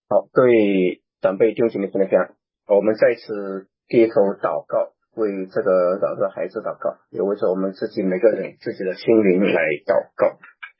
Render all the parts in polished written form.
好，各位长辈弟兄姐妹分享，我们再次低头祷告，为这个孩子祷告，也为着我们自己每个人自己的心灵来祷告。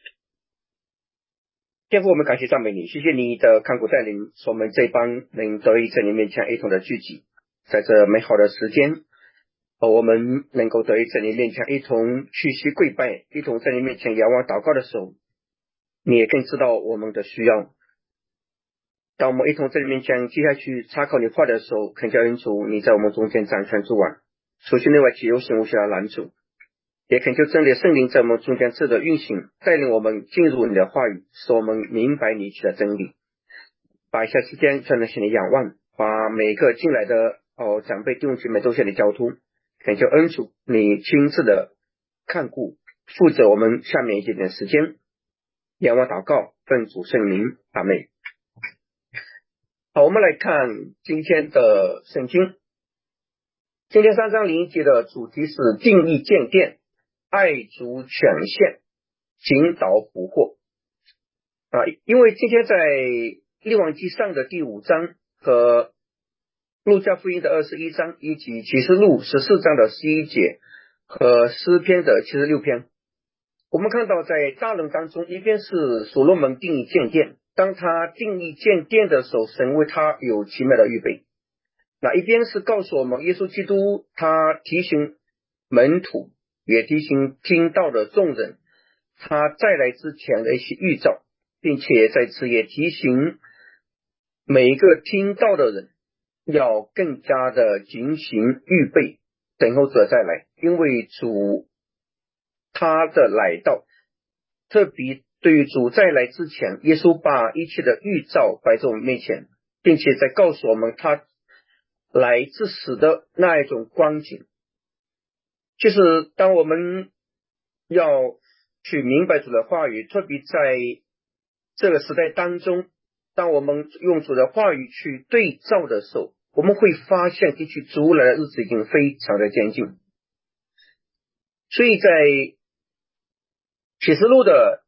天父，我们感谢赞美你，谢谢你的看顾带领，使我们这帮能得以在你面前一同的聚集，在这美好的时间，我们能够得以在你面前一同屈膝跪拜，一同在你面前仰望祷告的时候，你也更知道我们的需要。当我们一同在你面前接下去查考你话的时候，恳求恩主你在我们中间掌权主管，除去内外皆有神无暇的拦阻，也恳求真理圣灵在我们中间自的运行，带领我们进入你的话语，使我们明白你的真理。把一下时间专门向你仰望，把每个进来的长辈弟兄姐妹都向你交托，恳求恩主你亲自的看顾，负责我们下面一点点时间，仰望祷告，奉主圣名，阿们。好，我们来看今天的圣经。今天3章01节的主题是定义鉴定，爱主权限，警导捕获。因为今天在列王纪上的第5章和路加福音的21章，以及启示录14章的11节和诗篇的76篇，我们看到在大论当中，一边是所罗门定义鉴定，当他定义鉴定的时候，神为他有奇妙的预备。那一边是告诉我们耶稣基督，他提醒门徒，也提醒听到的众人，他再来之前的一些预兆，并且在此也提醒每一个听到的人要更加的警醒预备，等候者再来，因为主他的来到，特别对于主再来之前，耶稣把一切的预兆摆在我们面前，并且在告诉我们他来之时的那一种光景。就是当我们要去明白主的话语，特别在这个时代当中，当我们用主的话语去对照的时候，我们会发现的确主来的日子已经非常的接近。所以在启示录的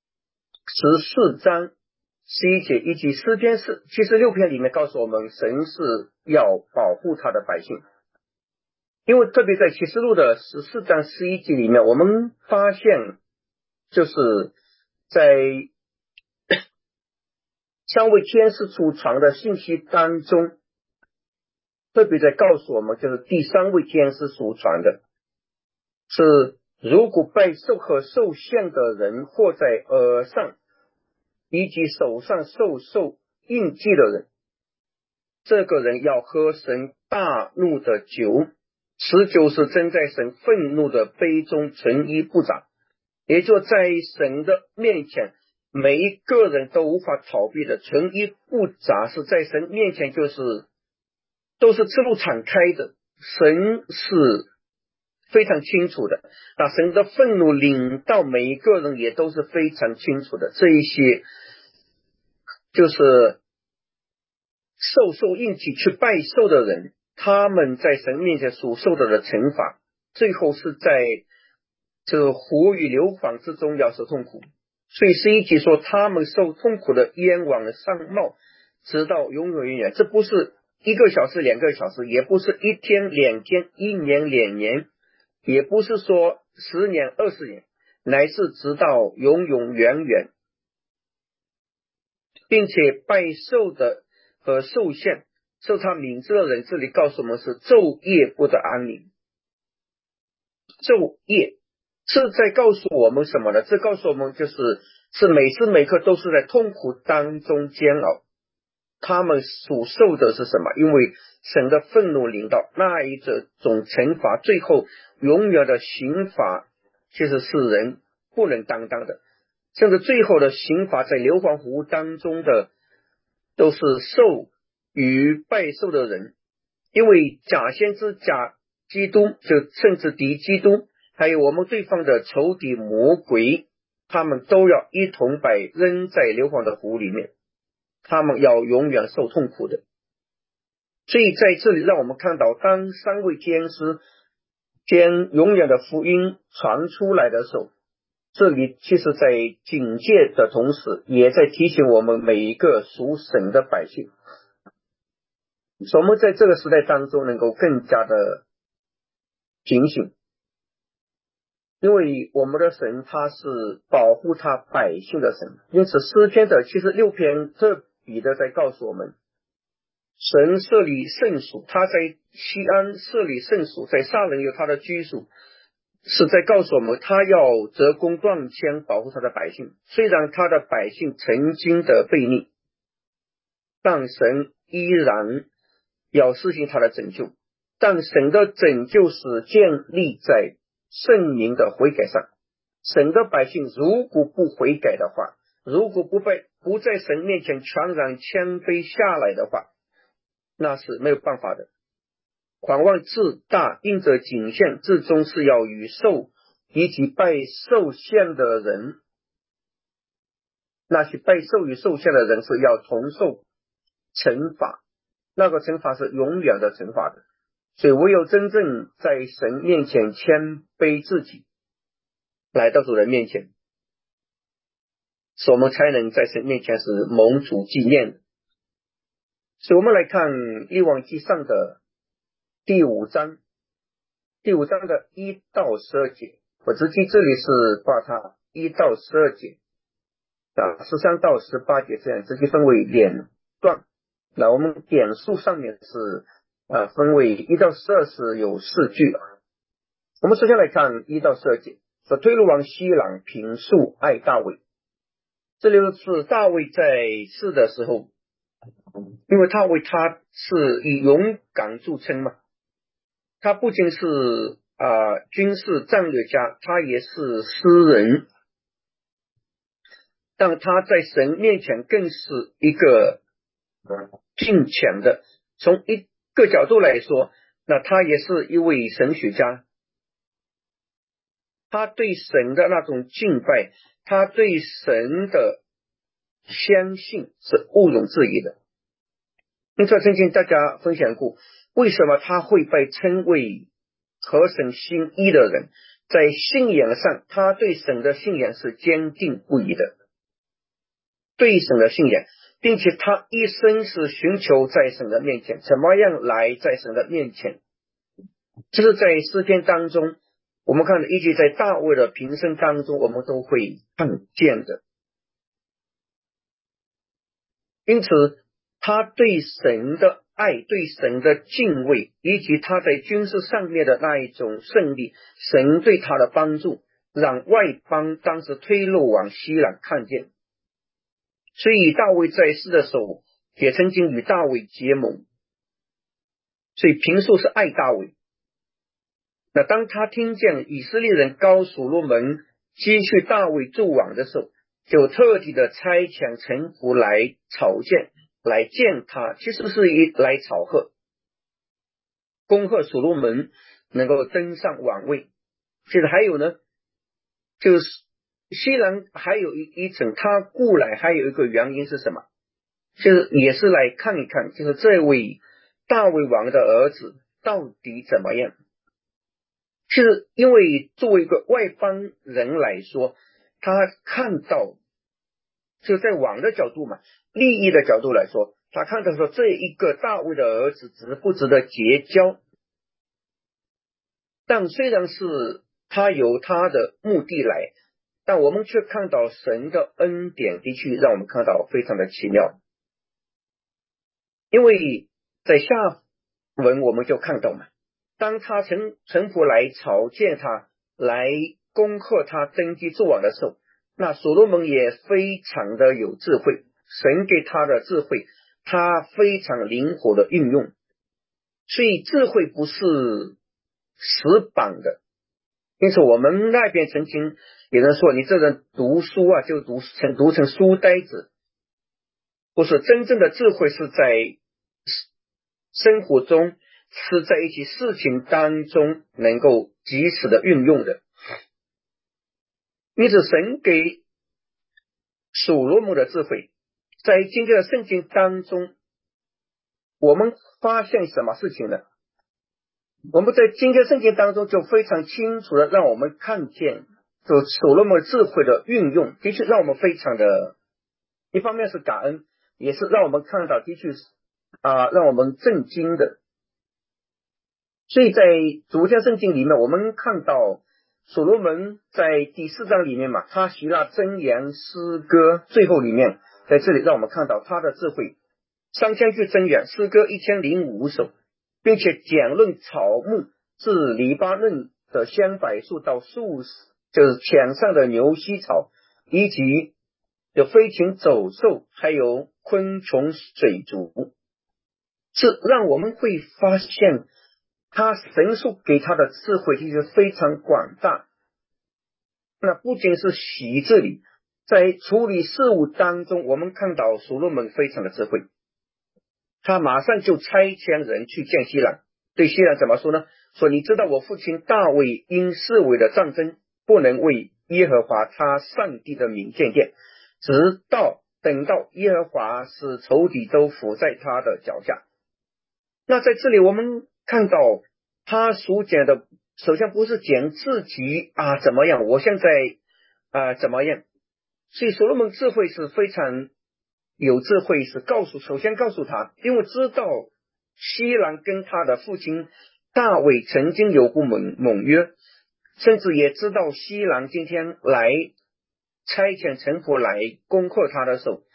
14章11节以及诗篇76篇里面告诉我们，神是要保护他的百姓。因为特别在启示录的14章11节里面，我们发现就是在3位天使储藏的信息当中，特别在告诉我们，就是第3位天使储藏的是，如果拜兽和兽像的人，或在耳上以及手上受印记的人，这个人要喝神大怒的酒，此酒是真在神愤怒的杯中，纯一不杂。也就在神的面前，每一个人都无法逃避的，纯一不杂，是在神面前就是都是赤露敞开的，神是非常清楚的。那神的愤怒领到每一个人也都是非常清楚的。这一些就是受印记去拜兽的人，他们在神面前所受到的惩罚，最后是在这个火与硫磺之中要受痛苦。所以11节说，他们受痛苦的冤枉上冒，直到永永远远。这不是1个小时2个小时，也不是1天2天1年2年，也不是说10年20年，乃是直到永永远远。并且拜兽的和兽像受他名字的人，这里告诉我们是昼夜不得安宁。昼夜是在告诉我们什么呢？这告诉我们是每时每刻都是在痛苦当中煎熬。他们所受的是什么？因为神的愤怒临到，那一种惩罚，最后永远的刑罚其实是人不能担当的。甚至最后的刑罚在硫磺湖当中的都是兽与拜兽的人，因为假先知假基督，就甚至敌基督，还有我们对方的仇敌魔鬼，他们都要一同被扔在硫磺的湖里面，他们要永远受痛苦的。所以在这里让我们看到，当3位天使将永远的福音传出来的时候， 这里其实在警戒的同时，也在提醒我们每一个属神的百姓，我们在这个时代当中能够更加的警醒，因为我们的神他是保护他百姓的神。因此诗篇的76篇特别的在告诉我们，神设立圣所，他在西安设立圣所，在撒冷有他的居所，是在告诉我们他要折弓断枪保护他的百姓。虽然他的百姓曾经的悖逆，但神依然要施行他的拯救，但神的拯救是建立在圣灵的悔改上。神的百姓如果不悔改的话，如果不在神面前全然谦卑下来的话，那是没有办法的。狂妄自大，因着仅限，至终是要与兽以及拜兽像的人，那些拜兽与兽像的人是要同受惩罚，那个惩罚是永远的惩罚的。所以唯有真正在神面前谦卑自己，来到主人面前，使我们才能在神面前是蒙主纪念的。所以我们来看列王纪上的第5章的1到12节，我直接这里是把它1到12节13到18节这样直接分为2段。那我们点数上面是分为1到12是有4句。我们首先来看1到12节，说推罗王西朗平素爱大卫。这里是大卫在世的时候，因为大卫他是以勇敢著称嘛，他不仅是军事战略家，他也是诗人，但他在神面前更是一个敬虔的。从一个角度来说，那他也是一位神学家，他对神的那种敬拜，他对神的相信是毋庸置疑的。因此曾经大家分享过，为什么他会被称为合神心意的人，在信仰上他对神的信仰是坚定不移的，对神的信仰，并且他一生是寻求在神的面前，怎么样来在神的面前，这是在诗篇当中我们看的，以及在大卫的平生当中我们都会看见的。因此他对神的爱，对神的敬畏，以及他在军事上面的那一种胜利，神对他的帮助，让外邦当时推罗王西朗看见。所以大卫在世的时候也曾经与大卫结盟，所以平素是爱大卫。那当他听见以色列人高所罗门接续大卫做王的时候，就特地的差遣臣仆来朝见，来见他，其实是来朝贺，恭贺所罗门能够登上王位。其实还有呢，就是西兰还有一层，他故来还有一个原因是什么，就是也是来看一看，就是这位大卫王的儿子到底怎么样。是因为作为一个外邦人来说，他看到就在王的角度嘛，利益的角度来说，他看到说这一个大卫的儿子值不值得结交。但虽然是他有他的目的来，但我们却看到神的恩典的确让我们看到非常的奇妙。因为在下文我们就看到嘛，当他臣仆来朝见他，来恭贺他登基做王的时候，那所罗门也非常的有智慧，神给他的智慧他非常灵活的运用。所以智慧不是死板的，因此我们那边曾经有人说，你这人读书就读成书呆子，不是，真正的智慧是在生活中，是在一些事情当中能够及时的运用的。因此神给所罗门的智慧，在今天的圣经当中，我们发现什么事情呢？我们在今天圣经当中就非常清楚的让我们看见就所罗门智慧的运用，的确让我们非常的，一方面是感恩，也是让我们看到的确是让我们震惊的。所以在主天圣经里面，我们看到所罗门在第4章里面嘛，他希腊箴言诗歌最后里面，在这里让我们看到他的智慧，3000句箴言，诗歌1005首，并且讲论草木，自黎巴嫩的香柏树到树，就是墙上的牛膝草，以及有飞禽走兽，还有昆虫水族，是让我们会发现他神所给他的智慧其实非常广大。那不仅是习这里，在处理事务当中，我们看到所罗门非常的智慧，他马上就差遣人去见西兰，对西兰怎么说呢？说你知道我父亲大卫因四围的战争，不能为耶和华他上帝的名建殿，等到耶和华使仇敌都伏在他的脚下。那在这里我们看到他所讲的，首先不是讲自己怎么样，我现在怎么样，所以所罗门智慧是非常有智慧，是首先告诉他，因为知道西兰跟他的父亲大卫曾经有过盟约，甚至也知道西兰今天来差遣臣仆来攻克他的时候，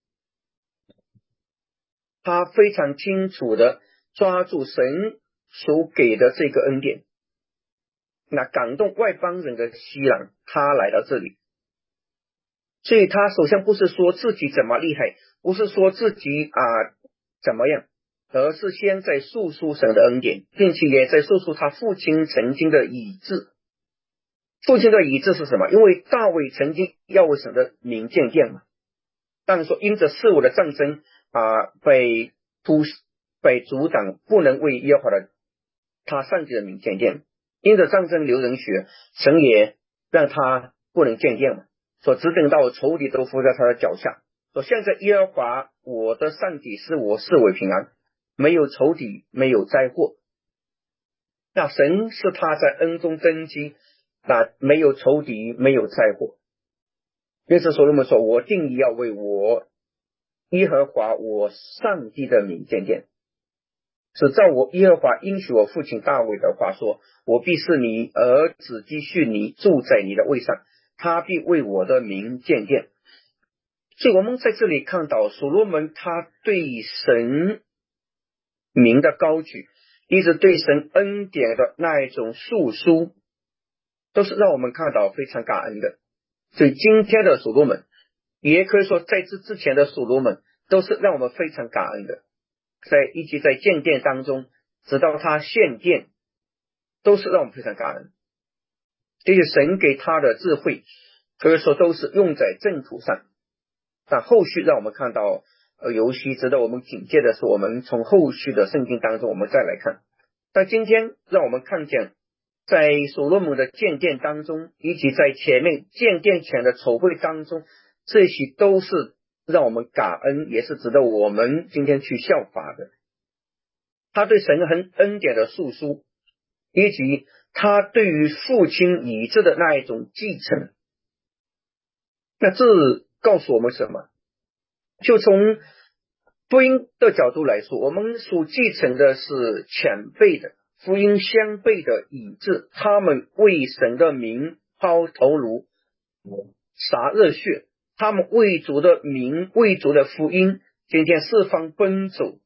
他非常清楚的抓住神所给的这个恩典，那感动外邦人的西兰，他来到这里，所以他首先不是说自己怎么厉害，不是说自己怎么样，而是先在述说神的恩典，并且也在述说他父亲曾经的医治。父亲的医治是什么？因为大卫曾经要为神的名建殿嘛，但是说因着四围的战争被阻挡，不能为耶和华的他上帝的名建殿，因着战争流人血，神也让他不能建殿嘛，说只等到仇敌都伏在他的脚下，说现在耶和华我的上帝使我四围平安，没有仇敌，没有灾祸。那神是他在恩中根基，那没有仇敌，没有灾祸。因此所罗门说，我定义要为我耶和华我上帝的名建殿，是照我耶和华应许我父亲大卫的话说，我必是你儿子基叙尼住在你的位上，他必为我的名建殿。所以我们在这里看到所罗门他对神名的高举，一直对神恩典的那一种述说，都是让我们看到非常感恩的。所以今天的所罗门，也可以说在这之前的所罗门，都是让我们非常感恩的，以及在建殿当中，直到他献殿，都是让我们非常感恩。这些神给他的智慧，可以说都是用在正途上。但后续让我们看到尤其值得我们警戒的是，我们从后续的圣经当中我们再来看。但今天让我们看见，在所罗门的建殿当中，以及在前面建殿前的筹备当中，这些都是让我们感恩，也是值得我们今天去效法的。他对神恩典的述说，以及他对于父亲医治的那一种继承，那这告诉我们什么？就从福音的角度来说，我们所继承的是前辈的福音相辈的医治，他们为神的名抛头颅洒热血，他们为主的名，为主的福音今天四方奔走，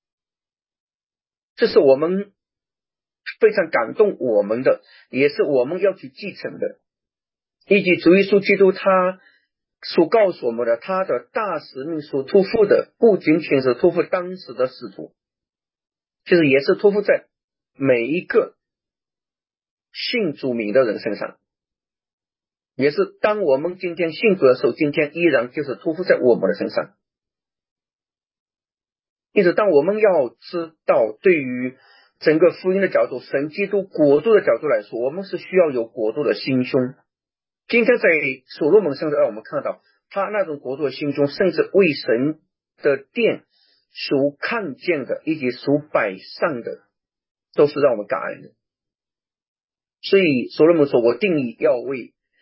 这是我们非常感动我们的，也是我们要去继承的。以及主耶稣基督他所告诉我们的，他的大使命所托付的，不仅仅是托付当时的使徒，其实也是托付在每一个信主名的人身上，也是当我们今天信主的时候，今天依然就是托付在我们的身上。因此当我们要知道，对于整个福音的角度，神基督国度的角度来说，我们是需要有国度的心胸。今天在所罗门身上让我们看到他那种国度的心胸，甚至为神的殿所看见的以及所摆上的，都是让我们感恩的。所以所罗门说，我定义要为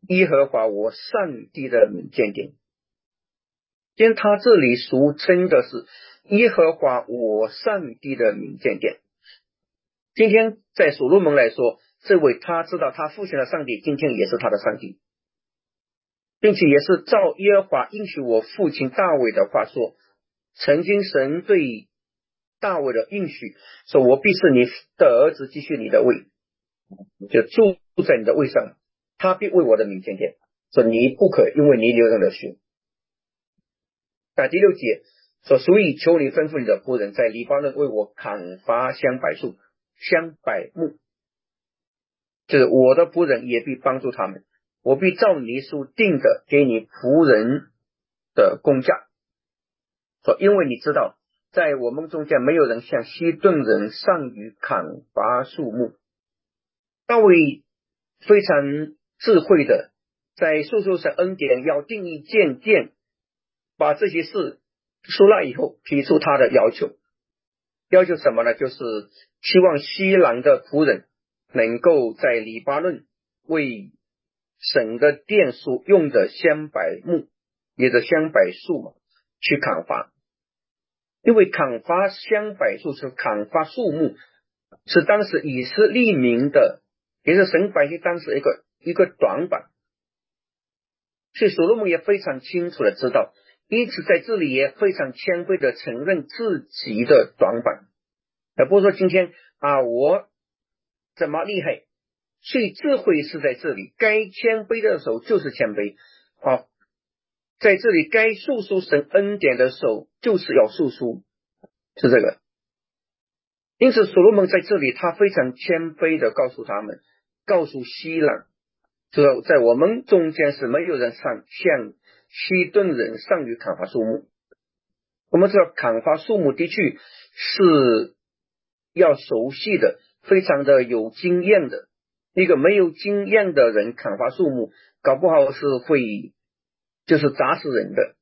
耶和华我上帝的名鉴定。因为他这里俗称的是耶和华我上帝的名鉴定。今天在所罗门来说，这位他知道他父亲的上帝今天也是他的上帝，并且也是照耶和华应许我父亲大卫的话说，曾经神对大卫的应许说，我必是你的儿子，继续你的位，就住在你的位上，他必为我的名鉴定，说你不可因为你流人的血。第6节说，所以求你吩咐你的仆人在黎巴嫩为我砍伐香柏树、香柏木，就是我的仆人也必帮助他们，我必照你所定的给你仆人的工价。说因为你知道在我们中间没有人像西顿人善于砍伐树木。大卫非常智慧的在诉说神恩典要定义鉴定，把这些事说了以后提出他的要求。要求什么呢？就是希望西兰的仆人能够在黎巴嫩为神的殿所用的香柏木，也就是香柏树去砍伐。因为砍伐香柏树是砍伐树木，是当时以色列民的，也是神百姓当时一个短板。所以所罗门也非常清楚的知道，因此在这里也非常谦卑的承认自己的短板，而不是说今天我怎么厉害。所以智慧是在这里，该谦卑的时候就是谦卑，在这里该诉说神恩典的时候就是要诉说，是这个。因此所罗门在这里他非常谦卑的告诉他们，告诉西兰，就是在我们中间是没有人像西顿人善于砍伐树木。我们知道砍伐树木的确是要熟悉的，非常的有经验的。一个没有经验的人砍伐树木，搞不好是会就是砸死人的。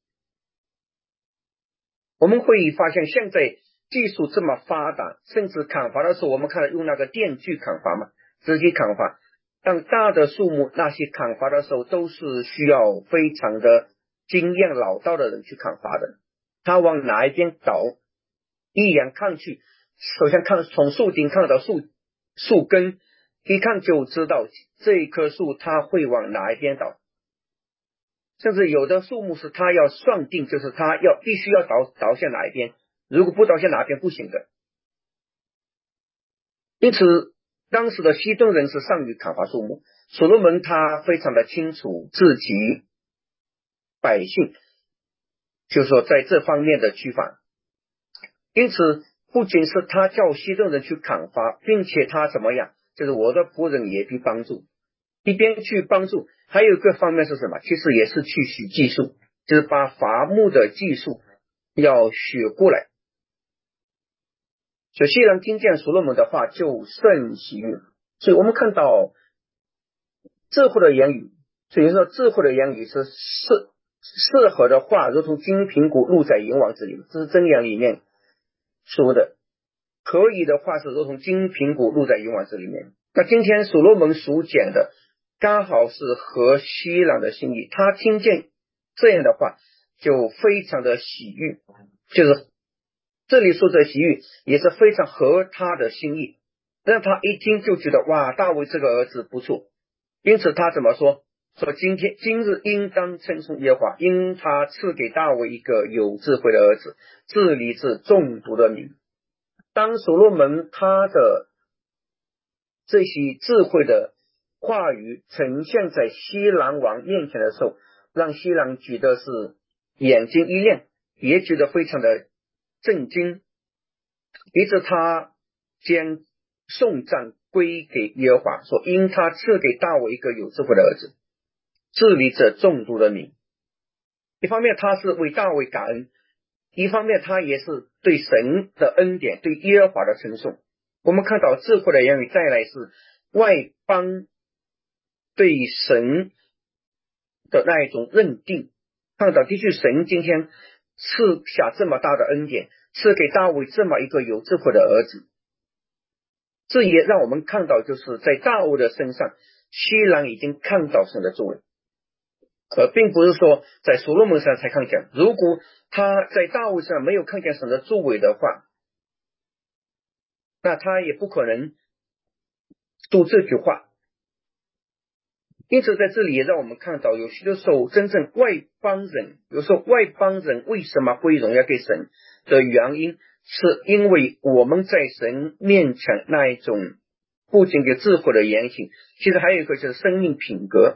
我们会发现现在技术这么发达，甚至砍伐的时候我们看到用那个电锯砍伐嘛，直接砍伐。但大的树木那些砍伐的时候都是需要非常的经验老道的人去砍伐的。他往哪一边倒，一眼看去，首先看从树顶看到树根，一看就知道这一棵树它会往哪一边倒。甚至有的树木是它要算定，就是它必须要倒向哪一边，如果不倒向哪一边不行的。因此当时的西顿人是善于砍伐树木，所罗门他非常的清楚自己百姓就是说在这方面的区分。因此不仅是他叫西顿人去砍伐，并且他怎么样，就是我的仆人也必帮助，一边去帮助，还有一个方面是什么？其实也是去学技术，就是把伐木的技术要学过来。所以西兰听见所罗门的话就甚喜悦。所以我们看到智慧的言语，所以说智慧的言语是适合的话如同金苹果入在银王子里，这是箴言里面说的。可以的话是如同金苹果入在银王子里面。那今天所罗门所讲的刚好是合西兰的心意，他听见这样的话就非常的喜悦，就是这里说的喜悦也是非常合他的心意，让他一听就觉得哇，大卫这个儿子不错。因此他怎么说今日应当称颂耶和华，因他赐给大卫一个有智慧的儿子，治理着众族的民。当所罗门他的这些智慧的话语呈现在西兰王面前的时候，让西兰觉得是眼睛一亮，也觉得非常的震惊，于是他将颂赞归给耶和华，说因他赐给大卫一个有智慧的儿子，治理着众族的民。一方面他是为大卫感恩，一方面他也是对神的恩典，对耶和华的称颂。我们看到智慧的言语再来是外邦对神的那一种认定，看到的确神今天赐下这么大的恩典，赐给大卫这么一个有智慧的儿子。这也让我们看到就是在大卫的身上，西兰已经看到神的作为， 并不是说在所罗门上才看见。如果他在大卫上没有看见神的作为的话，那他也不可能读这句话。因此在这里也让我们看到，有许多时候真正外邦人，有时候外邦人为什么归荣耀给神的原因，是因为我们在神面前那一种不仅给智慧的言行，其实还有一个就是生命品格，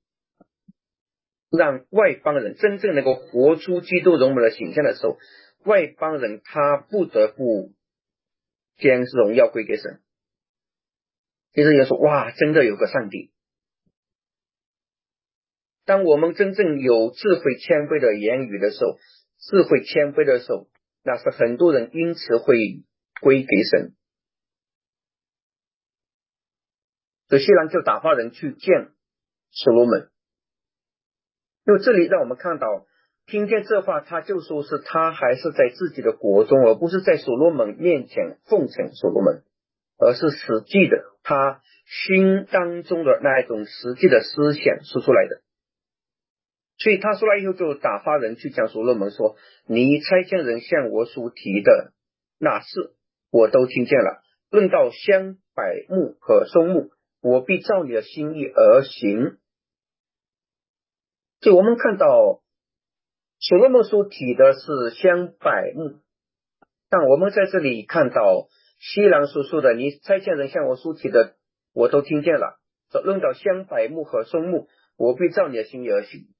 让外邦人真正能够活出基督荣美的形象的时候，外邦人他不得不将荣耀归给神。其实也说，哇，真的有个上帝。当我们真正有智慧谦卑的言语的时候，智慧谦卑的时候，那是很多人因此会归给神。所以希兰就打发人去见所罗门。因为这里让我们看到，听见这话，他就说是他还是在自己的国中，而不是在所罗门面前奉承所罗门，而是实际的他心当中的那一种实际的思想说出来的。所以他说了以后，就打发人去讲所罗门说，你差遣人向我所提的那事我都听见了，论到香柏木和松木，我必照你的心意而行。所以我们看到所罗门所提的是香柏木，但我们在这里看到希兰所说的，你差遣人向我所提的我都听见了，论到香柏木和松木，我必照你的心意而行。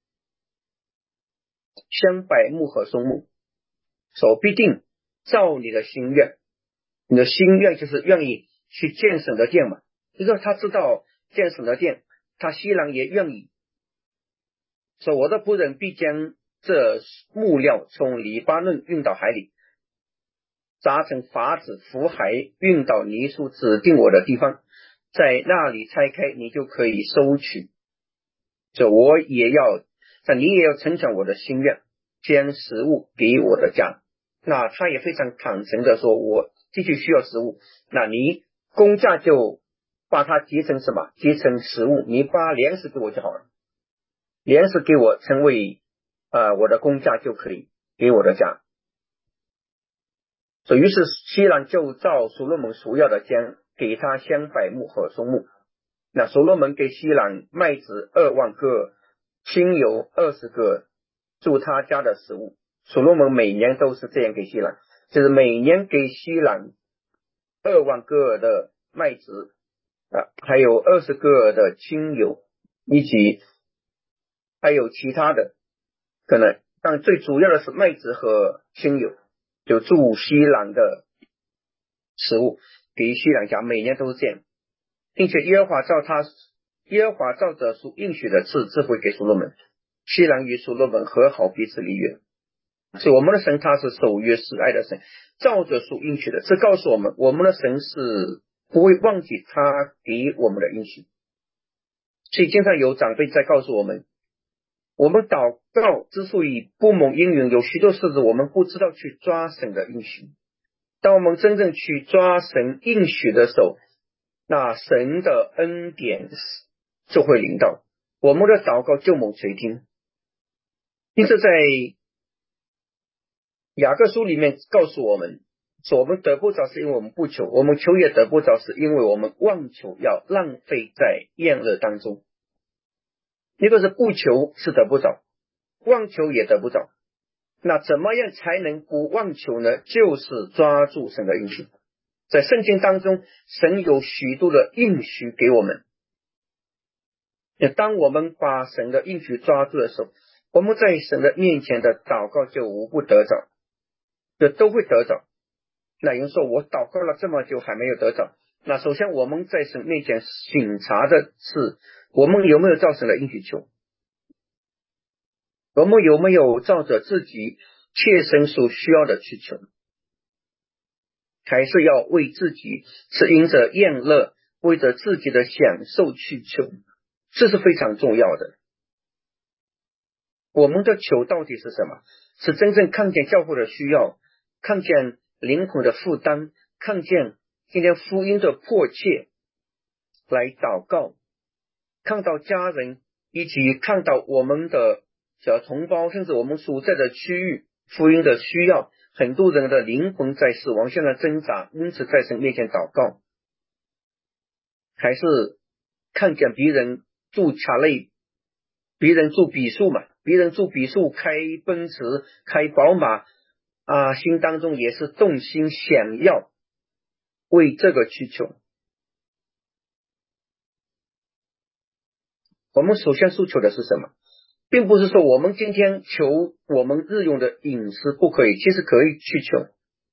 香柏木和松木所必定照你的心愿，你的心愿就是愿意去建神的殿嘛，就是他知道建神的殿，他希兰也愿意说，我的仆人必将这木料从黎巴嫩运到海里，扎成筏子浮海，运到泥塑指定我的地方，在那里拆开，你就可以收取。这我也要，但你也要成全我的心愿，将食物给我的家。那他也非常坦诚的说，我的确需要食物，那你工价就把它结成什么？结成食物，你把粮食给我就好了，粮食给我成为我的工价就可以给我的家。所以于是希兰就照所罗门所要的将给他香柏木和松木。那所罗门给希兰麦子2万个，清油20个，住他家的食物。所罗门每年都是这样给希兰，就是每年给希兰2万个的麦子还有20个的清油，以及还有其他的可能，但最主要的是麦子和清油，就住希兰的食物给希兰家，每年都是这样，并且耶和华照着所应许的赐智慧给所罗门，希兰与所罗门和好，彼此立约。所以我们的神他是守约施爱的神，照着所应许的，这告诉我们，我们的神是不会忘记他给我们的应许。所以经常有长辈在告诉我们，我们祷告之所以不蒙应允，有许多事是我们不知道去抓神的应许。当我们真正去抓神应许的时候，那神的恩典就会临到，我们的祷告就蒙垂听。因此在雅各书里面告诉我们说，我们得不着是因为我们不求，我们求也得不着是因为我们妄求，要浪费在宴乐当中。一个是不求是得不着，妄求也得不着，那怎么样才能不妄求呢？就是抓住神的应许。在圣经当中，神有许多的应许给我们，当我们把神的应许抓住的时候，我们在神的面前的祷告就无不得着，就都会得着。那有人说，我祷告了这么久还没有得着，那首先我们在神面前审查的是，我们有没有照神的应许求，我们有没有照着自己切身所需要的去求，还是要为自己是因着宴乐，为着自己的享受去求，这是非常重要的。我们的求到底是什么？是真正看见教会的需要，看见灵魂的负担，看见今天福音的迫切来祷告，看到家人以及看到我们的小同胞，甚至我们所在的区域福音的需要，很多人的灵魂在死亡线的挣扎，因此在神面前祷告，还是看见别人住卡类，别人住别墅嘛，别人住别墅开奔驰开宝马心当中也是动心想要为这个需求。我们首先诉求的是什么？并不是说我们今天求我们日用的饮食不可以，其实可以去求。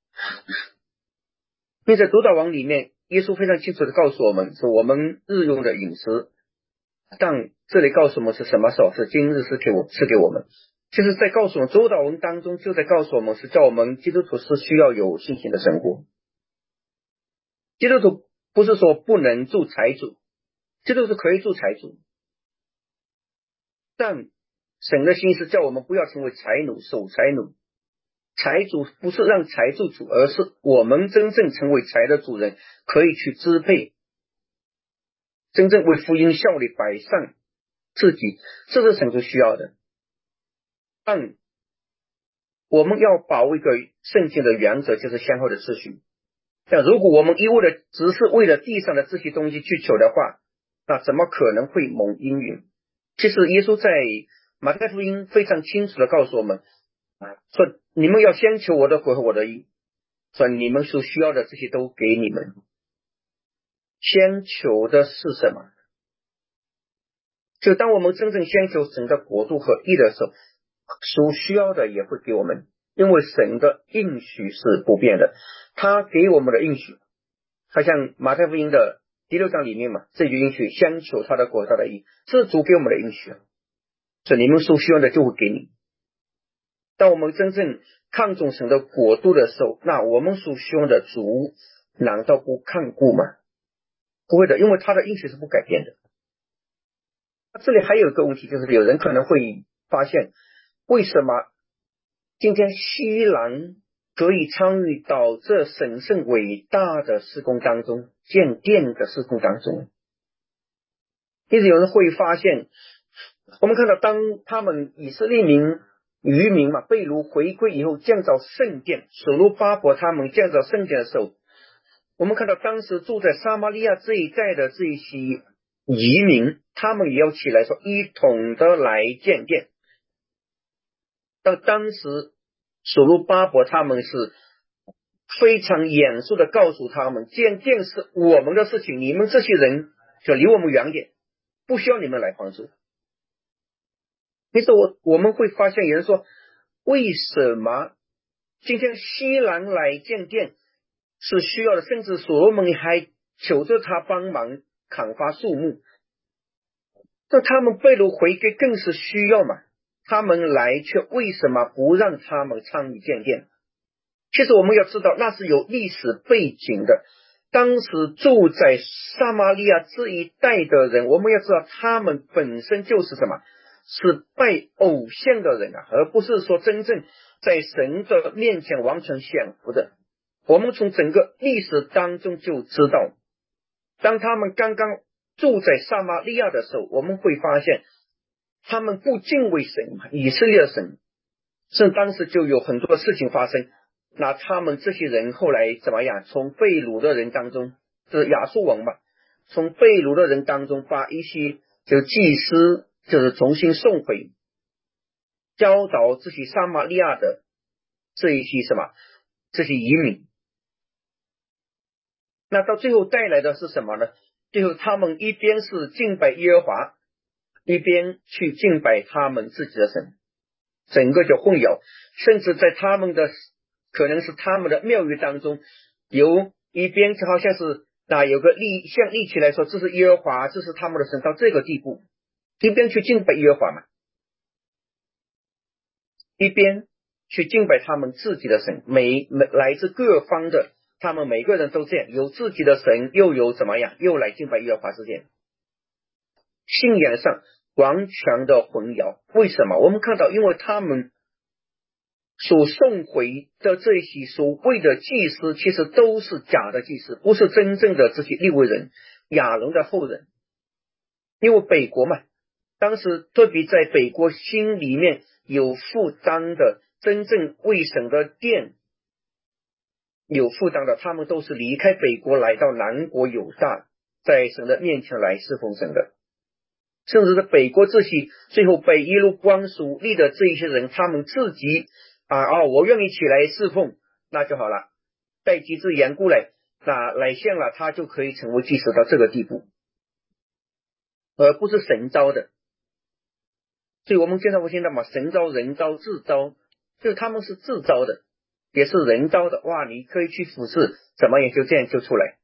并在督导网里面，耶稣非常清楚的告诉我们，说我们日用的饮食，但这里告诉我们是什么时候？是今日是给我们。其实在告诉我们督导文当中，就在告诉我们是叫我们基督徒是需要有信心的生活。基督徒不是说不能做财主，基督徒可以做财主，但神的心是叫我们不要成为财奴、守财奴。财主不是让财做主，而是我们真正成为财的主人，可以去支配，真正为福音效力摆上自己，这是神所需要的。但我们要把握一个圣经的原则，就是先后的次序。但如果我们一味的只是为了地上的这些东西去求的话，那怎么可能会蒙应允？其实耶稣在马太福音非常清楚的告诉我们，说你们要先求我的国和我的义，说你们所需要的这些都给你们。先求的是什么？就当我们真正先求神的国度和义的时候，所需要的也会给我们，因为神的应许是不变的，他给我们的应许好像马太福音的第6章里面嘛，这句应许先求他的国他的义，是主给我们的应许，所以你们所需要的就会给你。当我们真正看重神的国度的时候，那我们所需要的主难道不看顾吗？不会的，因为他的应许是不改变的。这里还有一个问题，就是有人可能会发现，为什么今天西兰可以参与到这神圣伟大的事工当中，建殿的事工当中？因此有人会发现，我们看到当他们以色列渔民嘛，被掳回归以后建造圣殿，所罗巴伯他们建造圣殿的时候，我们看到当时住在撒玛利亚这一带的这些移民，他们也要起来说一同的来建殿。但当时所罗巴伯他们是非常严肃的告诉他们，建殿是我们的事情，你们这些人就离我们远点，不需要你们来帮助。因此我们会发现有人说，为什么今天西兰来建殿是需要的，甚至所罗门还求着他帮忙砍伐树木，那他们被掳回归更是需要嘛，他们来却为什么不让他们参与建殿？其实我们要知道那是有历史背景的，当时住在撒玛利亚这一带的人，我们要知道他们本身就是什么，是拜偶像的人而不是说真正在神的面前完全降服的。我们从整个历史当中就知道，当他们刚刚住在撒玛利亚的时候，我们会发现他们不敬畏神，以色列神，甚至当时就有很多事情发生。那他们这些人后来怎么样？从被掳的人当中，是亚述王嘛，从被掳的人当中把一些就祭司就是重新送回，教导这些撒玛利亚的这一些什么这些移民。那到最后带来的是什么呢？最后他们一边是敬拜耶和华，一边去敬拜他们自己的神，整个就混淆，甚至在他们的可能是他们的庙宇当中，有一边就好像是有个像立起来说这是耶和华，这是他们的神，到这个地步，一边去敬拜耶和华嘛，一边去敬拜他们自己的神，来自各方的，他们每个人都这样，有自己的神，又有怎么样，又来敬拜耶和华之间，信仰上完全的混淆。为什么？我们看到因为他们所送回的这些所谓的祭司，其实都是假的祭司，不是真正的这些利未人，亚伦的后人。因为北国嘛， 当时特别在北国心里面有负担的，真正为神的殿有负担的，他们都是离开北国来到南国犹大，在神的面前来侍奉神的。甚至是北国这些最后被耶路光属立的这一些人，他们自己我愿意起来侍奉，那就好了，带几只羊过来，那来献了，他就可以成为祭司到这个地步，而不是神召的。所以我们经常会听到嘛，神召、人召、自召，就是他们是自召的，也是人召的。哇，你可以去服侍，怎么也就这样就出来。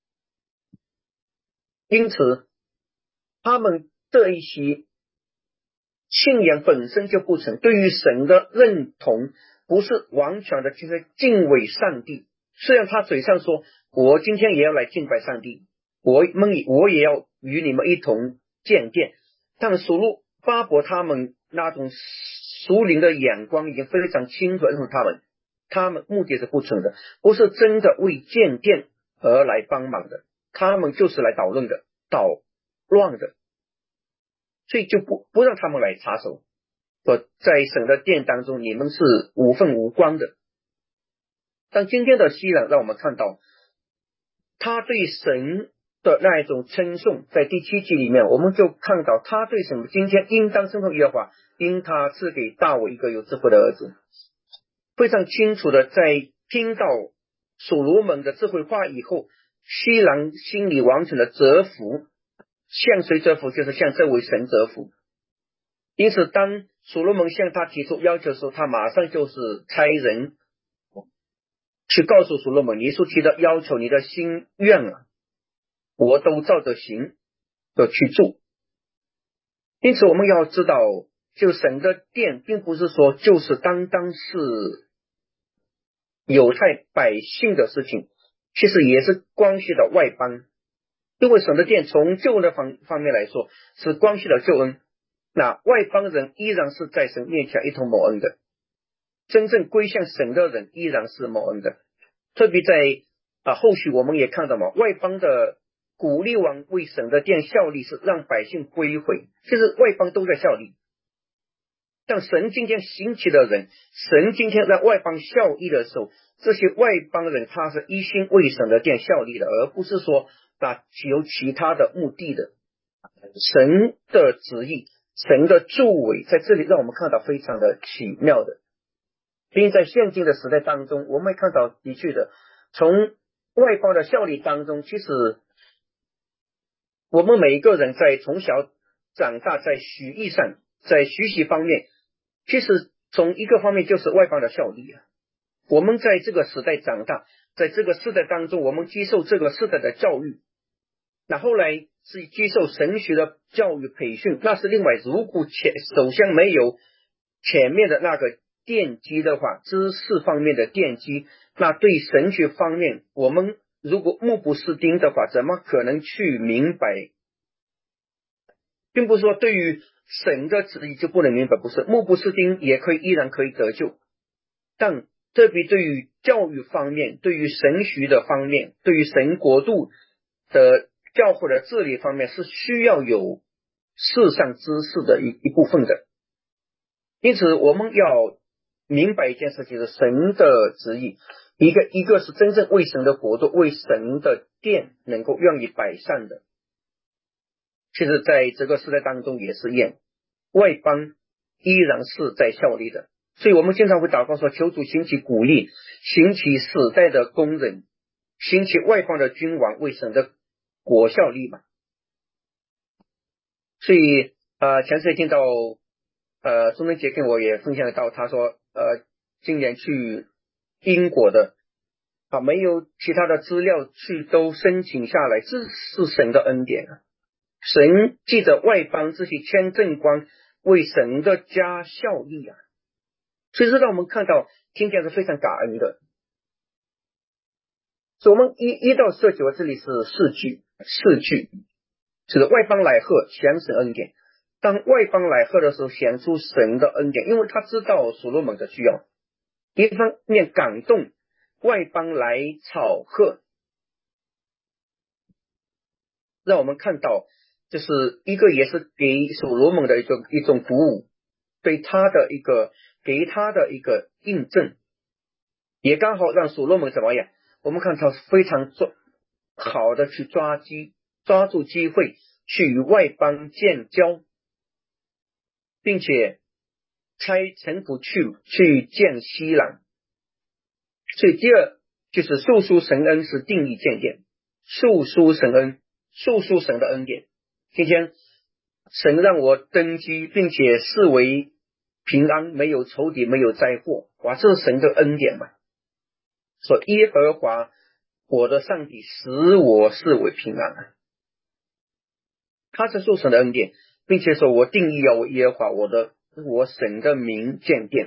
因此他们这一些信仰本身就不成，对于神的认同不是完全的就是敬畏上帝。虽然他嘴上说我今天也要来敬拜上帝，我也要与你们一同建殿，但属路巴伯他们那种属灵的眼光已经非常清楚，他们目的是不成的，不是真的为建殿而来帮忙的，他们就是来捣乱的，所以就不让他们来插手。在神的殿当中，你们是无分无关的。但今天的希朗让我们看到，他对神的那一种称颂，在第7节里面，我们就看到他对神今天应当称颂耶和华，因他赐给大卫一个有智慧的儿子。非常清楚的，在听到所罗门的智慧话以后，希朗心里完全的折服。向谁折服？就是向这位神折服。因此当所罗门向他提出要求的时候，他马上就是差人去告诉所罗门，你所提的要求，你的心愿我都照着行的去做。因此我们要知道，就神的殿并不是说就是单单是犹太百姓的事情，其实也是关系到外邦。因为神的殿从救恩的方面来说是关系到救恩，那外邦人依然是在神面前一同蒙恩的，真正归向神的人依然是蒙恩的。特别在后续我们也看到嘛，外邦的鼓励王为神的殿效力，是让百姓归回，其实外邦都在效力。但神今天兴起的人，神今天让外邦效力的时候，这些外邦人他是一心为神的殿效力的，而不是说有其他的目的的。神的旨意，神的作为在这里让我们看到非常的奇妙的。并在现今的时代当中，我们会看到的确的，从外邦的效力当中，其实我们每一个人在从小长大，在学艺上，在学习方面，其实从一个方面就是外邦的效力我们在这个时代长大，在这个世代当中，我们接受这个世代的教育，那后来是接受神学的教育培训，那是另外。如果首先没有前面的那个奠基的话，知识方面的奠基，那对神学方面我们如果目不识丁的话，怎么可能去明白？并不是说对于神的旨意就不能明白，不是，目不识丁也依然可以得救。但特别对于教育方面，对于神学的方面，对于神国度的教会的治理方面，是需要有世上知识的一部分的。因此我们要明白一件事情，是神的旨意，一个是真正为神的国度，为神的殿能够愿意摆上的。其实在这个时代当中也是一样，外邦依然是在效力的。所以我们经常会祷告说，求主兴起鼓励，兴起时代的工人，兴起外邦的君王，为神的国效力嘛。所以前次听到钟贞杰跟我也分享到，他说今年去英国的没有其他的资料去都申请下来，这是神的恩典神记着外邦这些签证官为神的家效力所以说让我们看到听起来是非常感恩的。所以我们1到19这里是4句，就是外邦来贺，显神恩典。当外邦来贺的时候，显出神的恩典，因为他知道所罗门的需要，一方面感动外邦来草贺，让我们看到就是一个也是给所罗门的一种鼓舞，对他的给他的一个印证，也刚好让所罗门怎么样？我们看他非常好的去抓住机会去与外邦建交，并且差臣仆去见西朗。所以第二就是述说神恩是定义见证，述说神恩，述说神的恩典。今天神让我登基，并且视为平安，没有仇敌，没有灾祸，哇，这是神的恩典嘛。说耶和华我的上帝使我视为平安，他是受神的恩典，并且说我定义要为耶和华我神的名见证。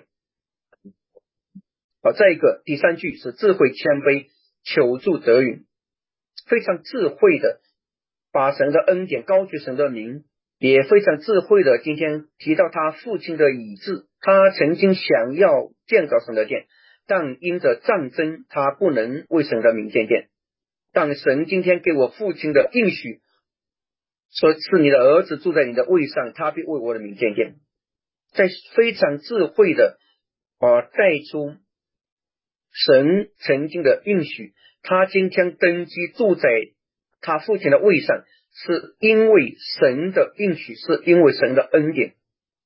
再一个第三句是智慧谦卑求助得允，非常智慧的把神的恩典高举神的名，也非常智慧的今天提到他父亲的意志，他曾经想要建造神的殿，但因着战争他不能为神的名建殿，但神今天给我父亲的应许，说是你的儿子住在你的位上，他必为我的名建殿，在非常智慧的带出神曾经的应许，他今天登基住在他父亲的位上，是因为神的应许，是因为神的恩典。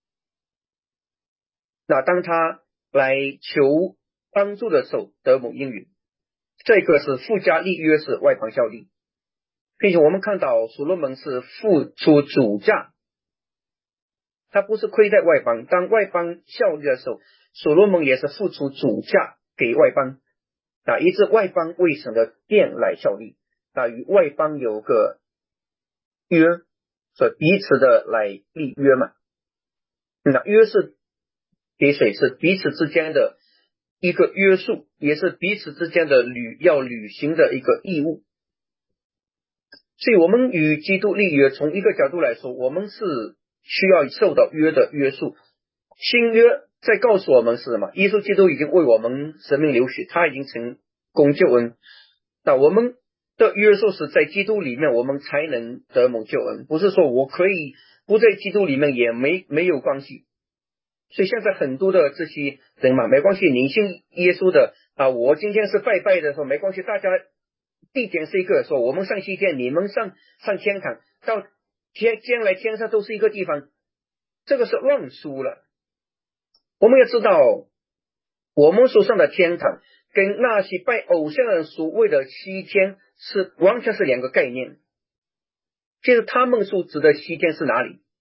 那当他来求帮助的时候，得蒙应允。这个是附加立约，是外邦效力，并且我们看到所罗门是付出主价，他不是亏待外邦，当外邦效力的时候，所罗门也是付出主价给外邦，以致外邦为神的殿来效力，与外邦有个约，所以彼此的来立约嘛。那约是给谁？是彼此之间的一个约束，也是彼此之间的要履行的一个义务。所以我们与基督立约，从一个角度来说，我们是需要受到约的约束。新约在告诉我们是什么？耶稣基督已经为我们生命流血，他已经成功救恩。那我们的约束是在基督里面，我们才能得蒙救恩，不是说我可以不在基督里面也没有关系。所以现在很多的这些人嘛，没关系，你信耶稣的我今天是拜的时候没关系，大家地点是一个，说我们上西天，你们上天堂，到将来天上都是一个地方，这个是乱说了。我们要知道，我们所上的天堂跟那些拜偶像的人所谓的西天是完全是两个概念。其实他们所指的西天是哪里？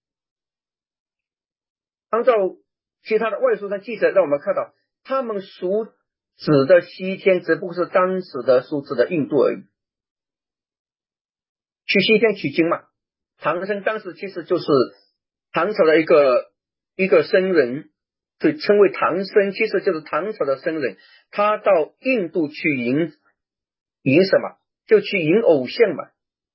按照其他的外书上记载，让我们看到他们所指的西天只不过是当时的所指的印度而已。去西天取经嘛，唐僧当时其实就是唐朝的一个僧人，所以称为唐僧，其实就是唐朝的僧人，他到印度去迎什么？就去迎偶像嘛。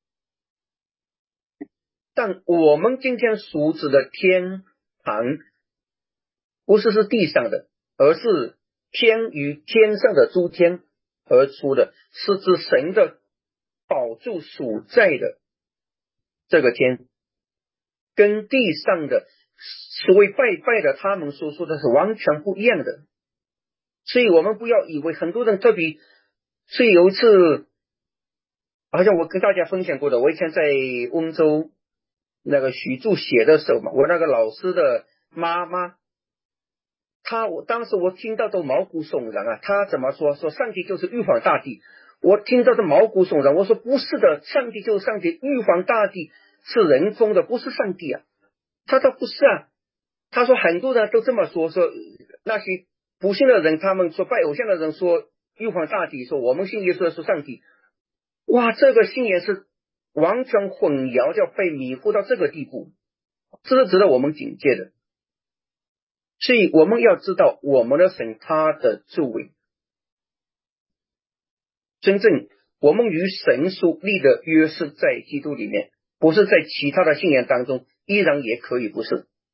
但我们今天所指的天堂不是地上的，而是天与天上的诸天而出的，是指神的宝座所在的这个天，跟地上的所谓拜的他们所说的是完全不一样的。所以我们不要以为很多人特别，所以有一次好像我跟大家分享过的，我以前在温州那个许注写的时候嘛，我那个老师的妈妈，当时我听到都毛骨悚然啊！他怎么说上帝就是玉皇大帝？我听到的毛骨悚然。我说不是的，上帝就是上帝，玉皇大帝是人封的，不是上帝啊。他说不是啊，他说很多人都这么说那些不信的人，他们说拜偶像的人说玉皇大帝，说我们信耶稣说上帝。哇，这个信仰是完全混淆，叫被迷惑到这个地步，这是值得我们警戒的。所以我们要知道我们的神他的作为，真正我们与神所立的约是在基督里面，不是在其他的信仰当中，依然也可以不是。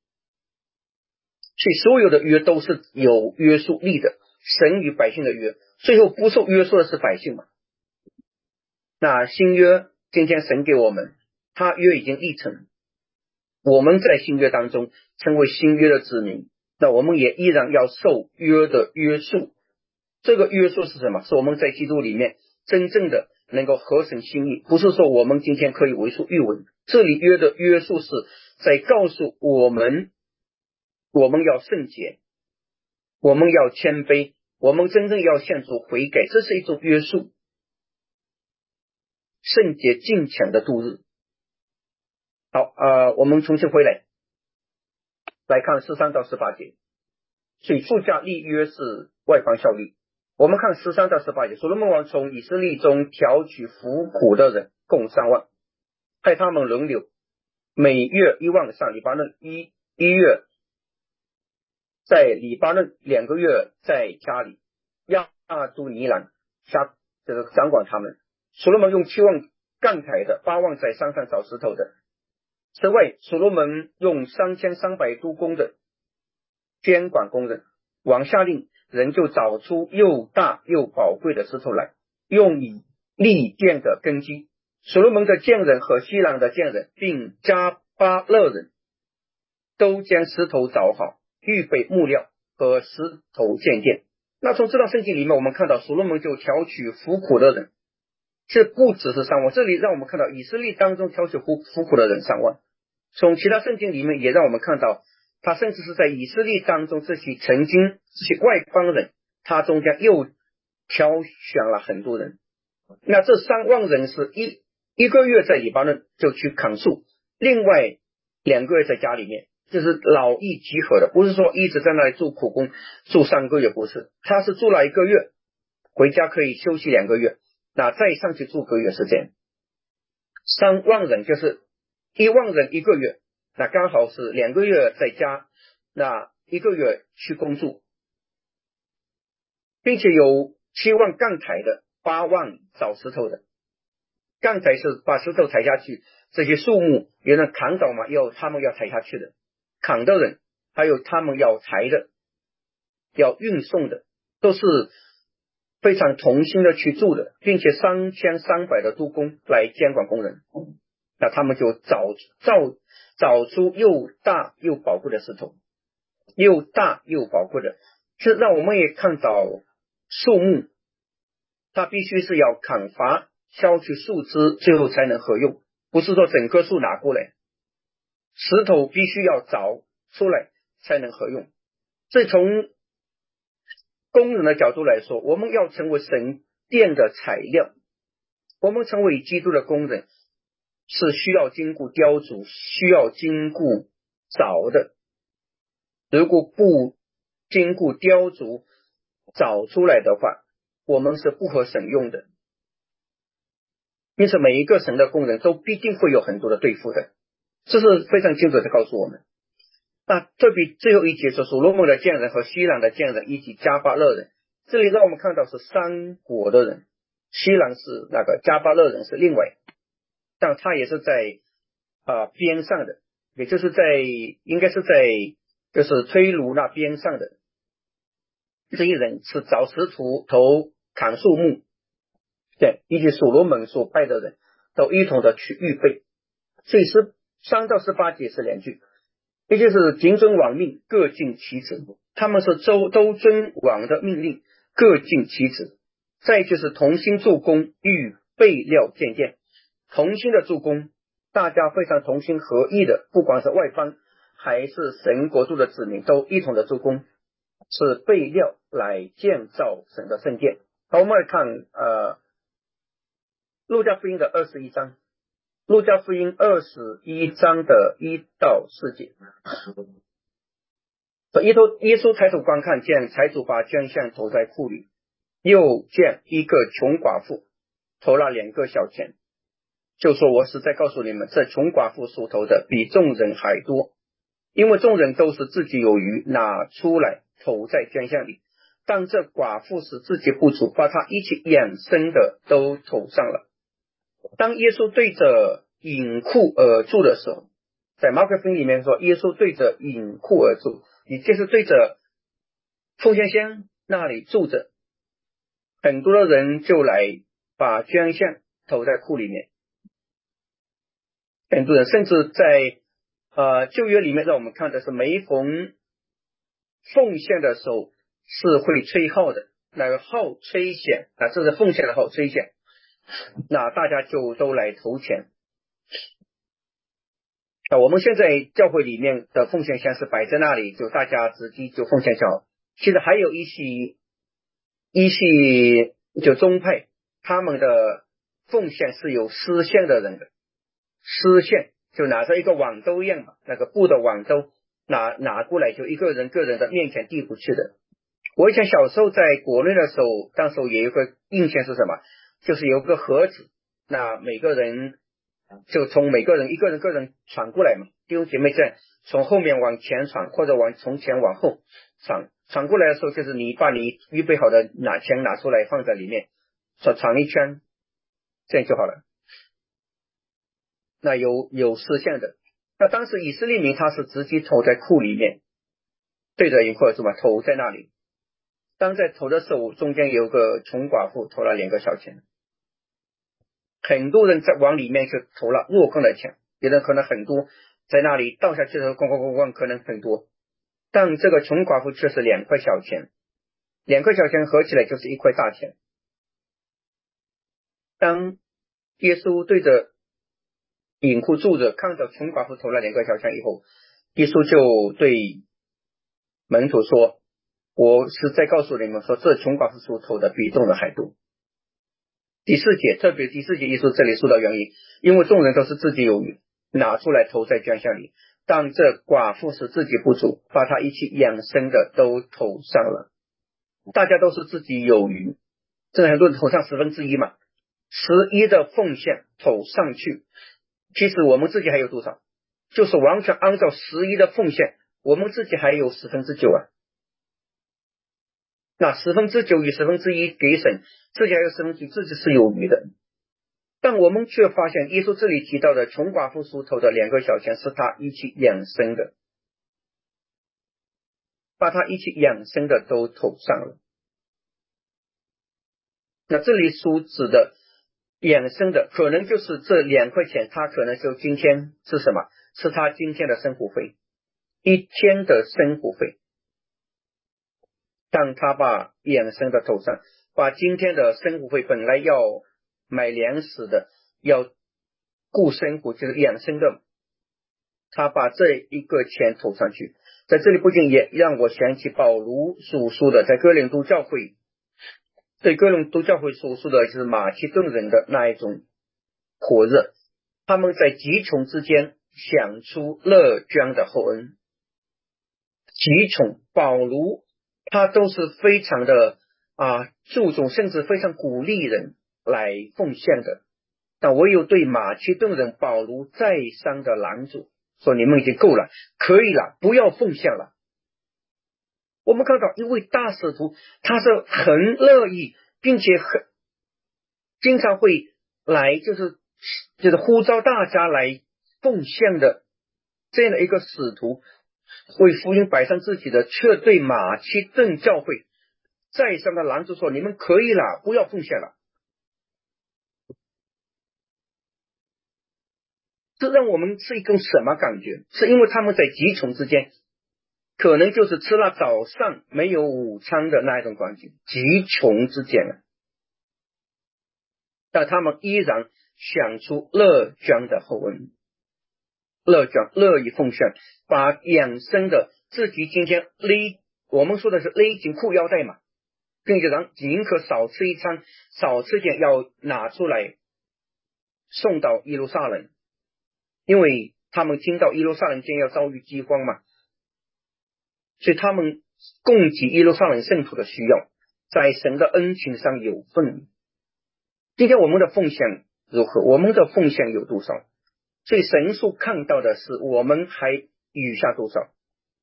所以所有的约都是有约束力的，神与百姓的约，最后不受约束的是百姓嘛。那新约今天神给我们， 他约已经立成，我们在新约当中成为新约的子民，那我们也依然要受约的约束。这个约束是什么？是我们在基督里面真正的能够合神心意，不是说我们今天可以为所欲为。这里约的约束是在告诉我们，我们要圣洁，我们要谦卑，我们真正要向主悔改，这是一种约束。圣洁敬虔的度日。好，我们重新回来看13到18节。所以出家立约是外邦效力。我们看13到18节，所罗门王从以色列中挑取服苦的人共3万，派他们轮流，每月1万上黎巴嫩，一月在黎巴嫩，2个月在家里，亚都尼兰这个掌管他们。所罗门用7万干柴的，8万在山上找石头的。此外，所罗门用3300督工的监管工人，王下令人就找出又大又宝贵的石头来，用以立殿的根基。所罗门的匠人和西朗的匠人并加巴勒人都将石头凿好，预备木料和石头建殿。那从这段圣经里面我们看到，所罗门就挑取服苦的人，这不只是3万，这里让我们看到以色列当中挑取服苦的人3万。从其他圣经里面也让我们看到，他甚至是在以色列当中这些外邦人，他中间又挑选了很多人。那这3万人是一个月在黎巴嫩就去砍树，另外2个月在家里面，这是劳逸集合的，不是说一直在那里做苦工住3个月，不是，他是住了1个月，回家可以休息2个月，那再上去住1个月，是这样。3万人就是1万人1个月，那刚好是2个月在家，那1个月去工作，并且有7万干柴的，8万找石头的。干柴是把石头抬下去，这些树木有人砍倒嘛，他们要抬下去的，砍的人还有他们要抬的，要运送的，都是非常同心的去做的，并且3300的督工来监管工人。那他们就找出又大又宝贵的石头，又大又宝贵的，是让我们也看到树木，它必须是要砍伐削去树枝，最后才能合用，不是说整棵树拿过来，石头必须要凿出来才能合用。所以从工人的角度来说，我们要成为神殿的材料，我们成为基督的工人是需要经过雕琢，需要经过凿的。如果不经过雕琢凿出来的话，我们是不合神用的。因此每一个神的工人都必定会有很多的对付的，这是非常清楚的告诉我们。那特别最后一节说所罗门的匠人和西朗的匠人以及加巴勒人，这里让我们看到是3国的人，西朗是那个，加巴勒人是另外，但他也是在边上的，也就是应该是在就是推卢那边上的。这一人是找石头砍树木，对，以及所罗门所派的人都一同的去预备。所以13到18节是2句，也就是谨遵王命，各尽其职，他们是都遵王的命令，各尽其职。再就是同心做工，预备料建殿。同心的做工，大家非常同心合意的，不管是外邦还是神国度的子民，都一同的做工，是备料来建造神的圣殿。好，我们来看路加福音的21章，路加福音21章的1到4节。耶稣抬头观看，见财主把捐项投在库里，又见一个穷寡妇投了2个小钱，就说我实在告诉你们，这穷寡妇所投的比众人还多，因为众人都是自己有余拿出来投在捐项里，但这寡妇是自己不足，把她一切养生的都投上了。当耶稣对着银库而住的时候，在马可福音里面说耶稣对着银库而住，也就是对着奉献箱那里住着，很多的人就来把捐项投在库里面。 很多人甚至在旧约里面让我们看的是，每逢奉献的时候是会吹号的，那个号吹响啊，这是奉献的号吹响，那大家就都来投钱。我们现在教会里面的奉献箱是摆在那里，就大家直接就奉献就好。其实还有一些就宗派，他们的奉献是有施献的人的，施献就拿着一个网兜一样嘛，那个布的网兜拿过来，就一个人的面前递过去的。我以前小时候在国内的时候，当时也有个印象是什么，就是有个盒子，那每个人就从每个人一个人传过来嘛，弟兄姐妹在从后面往前传，或者从前往后传过来的时候，就是你把你预备好的钱拿出来放在里面，传一圈，这样就好了。那有实现的。那当时以色列民他是直接投在库里面，对着一块什么投在那里。当在投的时候，中间有个穷寡妇投了2个小钱，很多人在往里面就投了若干的钱，有的可能很多，在那里倒下去的时候咣可能很多，但这个穷寡妇却是2块小钱，2块小钱合起来就是1块大钱。当耶稣对着隐库住着，看到穷寡妇投了2块小钱以后，耶稣就对门徒说，我是在告诉你们说，这穷寡妇所投的比众人还多。第4节，特别第4节耶稣这里说到原因，因为众人都是自己有余，拿出来投在捐项里，但这寡妇是自己不足，把她一切养生的都投上了。大家都是自己有余，这很多人投上1/10嘛，11的奉献投上去，其实我们自己还有多少？就是完全按照11的奉献，我们自己还有9/10啊。那9/10与1/10给神，自己还有1/10，自己是有余的。但我们却发现，耶稣这里提到的穷寡妇所投的2个小钱，是他一起养生的，把他一起养生的都投上了。那这里所指的养生的，可能就是这2块钱，他可能就今天是什么？是他今天的生活费，1天的生活费。当他把养生的投上，把今天的生活费本来要买粮食的，要顾生活，就是养生的，他把这一个钱投上去。在这里不仅也让我想起保罗所说的，在哥林多教会，对哥林多教会所说的就是马其顿人的那一种火热，他们在极穷之间想出乐捐的厚恩。极穷，保罗他都是非常的注重，甚至非常鼓励人来奉献的。但唯有对马其顿人，保罗再三的拦阻，说你们已经够了，可以了，不要奉献了。我们看到一位大使徒，他是很乐意，并且经常会来就是呼召大家来奉献的这样的一个使徒，为福音摆上自己的，却对马其顿教会再三的拦阻说，你们可以了，不要奉献了。这让我们是一种什么感觉？是因为他们在极穷之间，可能就是吃了早上没有午餐的那一种感觉，极穷之间但他们依然想出乐捐的厚恩，乐意奉献，把养生的自己今天我们说的是勒紧裤腰带嘛，并且宁可少吃一餐，少吃点，要拿出来送到耶路撒冷，因为他们听到耶路撒冷将要遭遇饥荒嘛，所以他们供给耶路撒冷圣徒的需要，在神的恩情上有份。今天我们的奉献如何？我们的奉献有多少？所以神所看到的是我们还余下多少，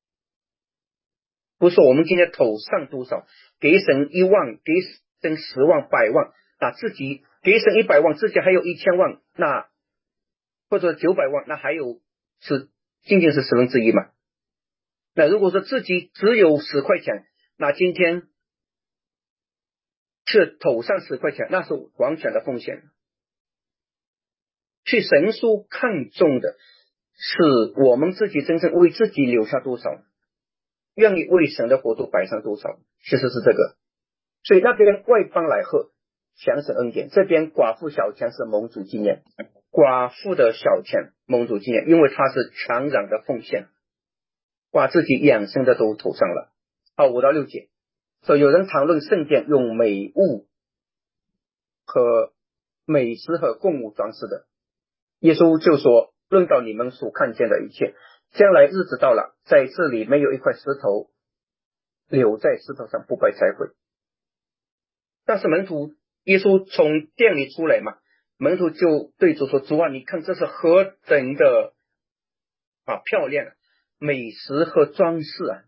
不是说我们今天投上多少，给神1万，给神10万、100万，那自己给神100万，自己还有1000万，那或者900万，那还有仅仅是1/10嘛。那如果说自己只有10块钱，那今天却投上10块钱，那是完全的奉献。 去神所看重的是我们自己真正为自己留下多少，愿意为神的国度摆上多少，其实是这个。所以那边外邦来贺，享受恩典，这边寡妇小钱是蒙主纪念，寡妇的小钱蒙主纪念，因为他是全然的奉献，把自己养生的都投上了。好，5到6节，所以有人谈论圣殿用美物和美食和供物装饰的，耶稣就说，论到你们所看见的一切，将来日子到了，在这里没有一块石头留在石头上不被拆毁。但是门徒，耶稣从殿里出来嘛，门徒就对主说，主啊，你看这是何等的漂亮，美食和装饰啊，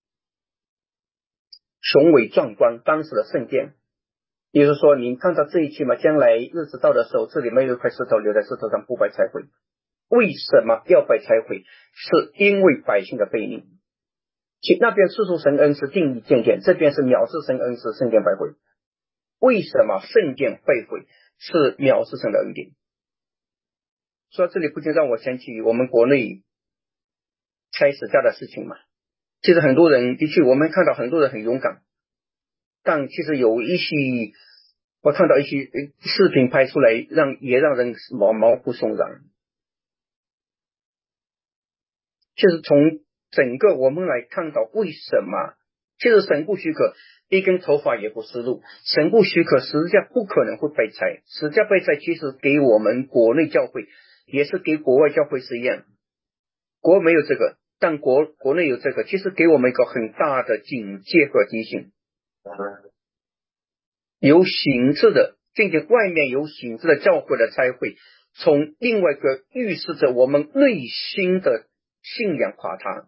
雄伟壮观，当时的圣殿。耶稣说，你看到这一切吗？将来日子到的时候，这里没有一块石头留在石头上不被拆毁。为什么要被拆毁？是因为百姓的悖逆。那边世俗神恩是定义建殿，这边是藐视神恩是圣殿败毁。为什么圣殿被毁？是藐视神的恩典。说到这里，不禁让我想起我们国内拆死家的事情嘛。其实很多人的确，我们看到很多人很勇敢，但其实有一些，我看到一些视频拍出来，也让人毛骨悚然。其实从整个我们来看到，为什么其实神不许可一根头发也不失路，神不许可十字架不可能会被拆，十字架被拆其实给我们国内教会也是给国外教会是一样，国没有这个，但国内有这个，其实给我们一个很大的警戒和提醒。有形质的，并且外面有形质的教会的拆毁，从另外一个预示着我们内心的信仰垮塌。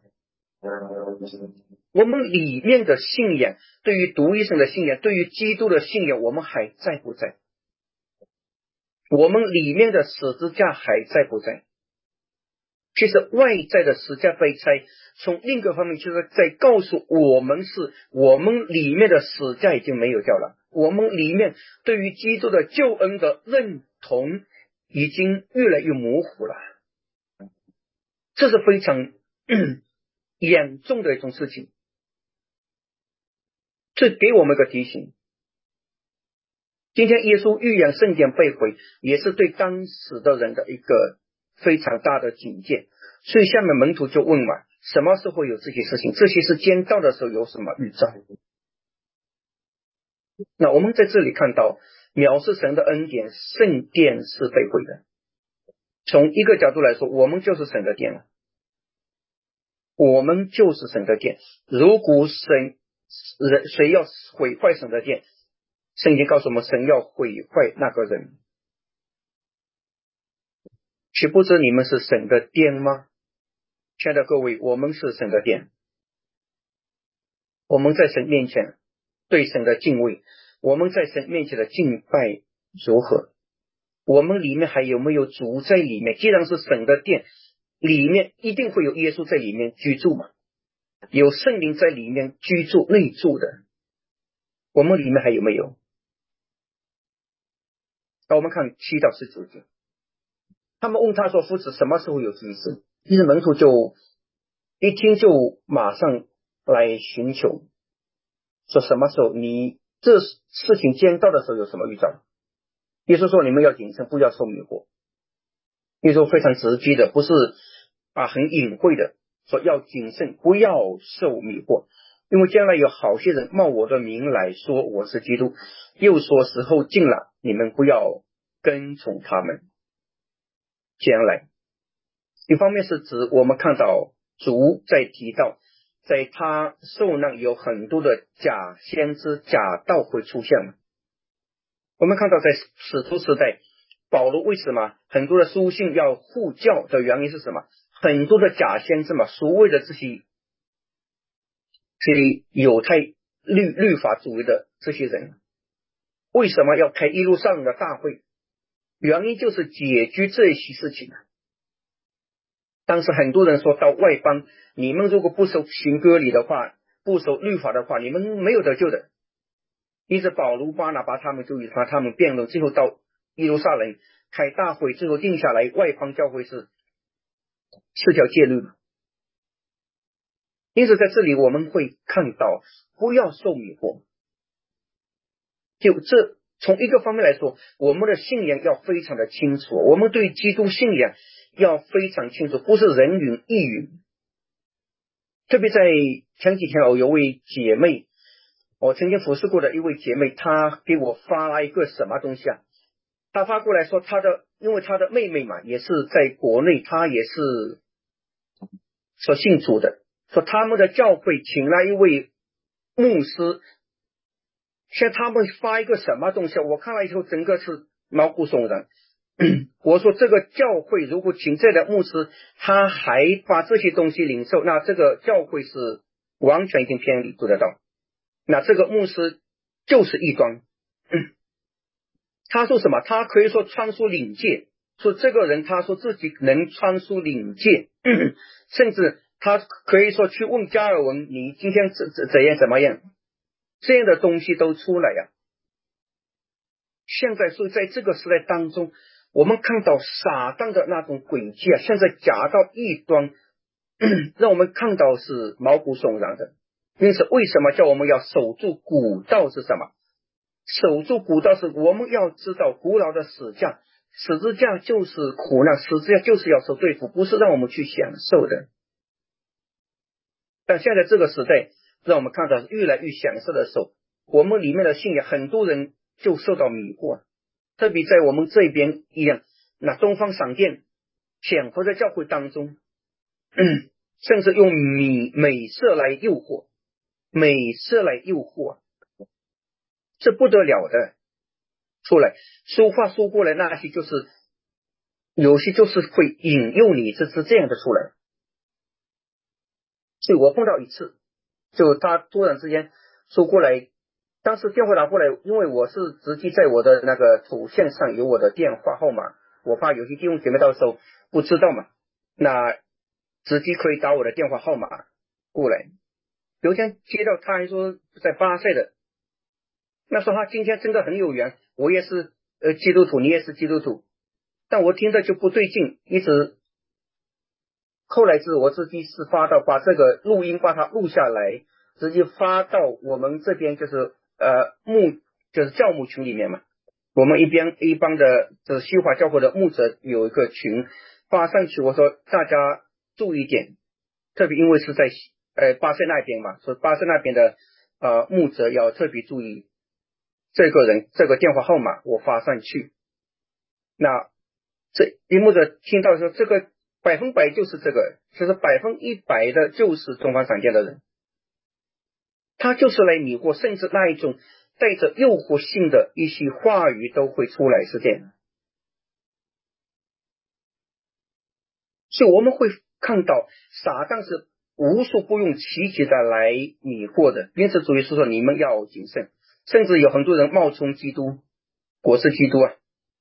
我们里面的信仰，对于独一神的信仰，对于基督的信仰，我们还在不在？我们里面的十字架还在不在？其实外在的十字架被拆，从另一个方面就是在告诉我们，是我们里面的十字架已经没有掉了，我们里面对于基督的救恩的认同已经越来越模糊了。这是非常严重的一种事情，这给我们一个提醒。今天耶稣预言圣殿被毁，也是对当时的人的一个非常大的警戒。所以下面门徒就问嘛，什么时候有这些事情？这些是间到的时候有什么预兆？那我们在这里看到，藐视神的恩典，圣殿是被毁的。从一个角度来说，我们就是神的殿了，我们就是神的殿。如果谁要毁坏神的殿，圣经告诉我们，神要毁坏那个人。岂不知你们是神的殿吗？亲爱的各位，我们是神的殿，我们在神面前对神的敬畏，我们在神面前的敬拜如何？我们里面还有没有主在里面？既然是神的殿，里面一定会有耶稣在里面居住嘛，有圣灵在里面居住内住的，我们里面还有没有？那我们看7到19节，他们问他说，夫子什么时候有这一事？其实门徒就一听就马上来寻求，说什么时候你这事情间到的时候有什么预兆？耶稣说，你们要谨慎，不要受迷惑。耶稣非常直接的，不是很隐晦的说要谨慎，不要受迷惑，因为将来有好些人冒我的名来说我是基督，又说时候近了，你们不要跟从他们。将来一方面是指我们看到主在提到，在他受难有很多的假先知假道会出现嘛。我们看到在使徒时代，保罗为什么很多的书信要护教的原因是什么？很多的假先知嘛，所谓的这些犹太律法主义的这些人，为什么要开一路上的大会？原因就是解决这些事情。当时很多人说到外邦，你们如果不守行割礼的话，不守律法的话，你们没有得救的。因此保罗巴拿巴他们就与他们辩论，最后到耶路撒冷开大会，最后定下来外邦教会是四条戒律。因此在这里我们会看到，不要受迷惑。就这从一个方面来说，我们的信仰要非常的清楚，我们对基督信仰要非常清楚，不是人云亦云。特别在前几天有位姐妹，我曾经服侍过的一位姐妹，她给我发了一个什么东西啊？她发过来说因为她的妹妹嘛，也是在国内，她也是说信主的，说他们的教会请了一位牧师，向他们发一个什么东西，我看了以后整个是毛骨悚然。我说这个教会如果请这的牧师他还把这些东西领受，那这个教会是完全已经偏离，做得到。那这个牧师就是异端。他说什么？他可以说穿梭领界，说这个人他说自己能穿梭领界，甚至他可以说去问加尔文你今天怎么样，这样的东西都出来呀。现在是在这个时代当中，我们看到撒旦的那种诡计啊，现在假到异端，让我们看到是毛骨悚然的。因此为什么叫我们要守住古道是什么？守住古道是我们要知道古老的死架，十字架就是苦难，十字架就是要受对付，不是让我们去享受的。但现在这个时代让我们看到越来越享受的时候，我们里面的信仰很多人就受到迷惑，特别在我们这边一样，那东方闪电潜伏在教会当中，甚至用美色来诱惑，这不得了的出来。俗话说过来，那些就是有些就是会引诱你，是这样的出来。所以我碰到一次，就他突然之间说过来，当时电话打过来，因为我是直接在我的那个图线上有我的电话号码，我怕有些弟兄姐妹到时候不知道嘛，那直接可以打我的电话号码过来。有一天接到，他还说在巴塞的，那说他今天真的很有缘，我也是基督徒，你也是基督徒，但我听着就不对劲，一直后来是我自己是把这个录音把它录下来，直接发到我们这边就是就是教牧群里面嘛。我们一帮的就是西华教会的牧者有一个群发上去，我说大家注意一点，特别因为是在巴塞那边嘛，所以巴塞那边的牧者要特别注意这个人这个电话号码我发上去。那这一牧者听到说这个100%就是这个，就是100%的就是东方闪电的人，他就是来迷惑，甚至那一种带着诱惑性的一些话语都会出来，是这样。所以我们会看到撒旦是无数不用其极的来迷惑的。因此主耶稣说你们要谨慎，甚至有很多人冒充基督，我是基督啊。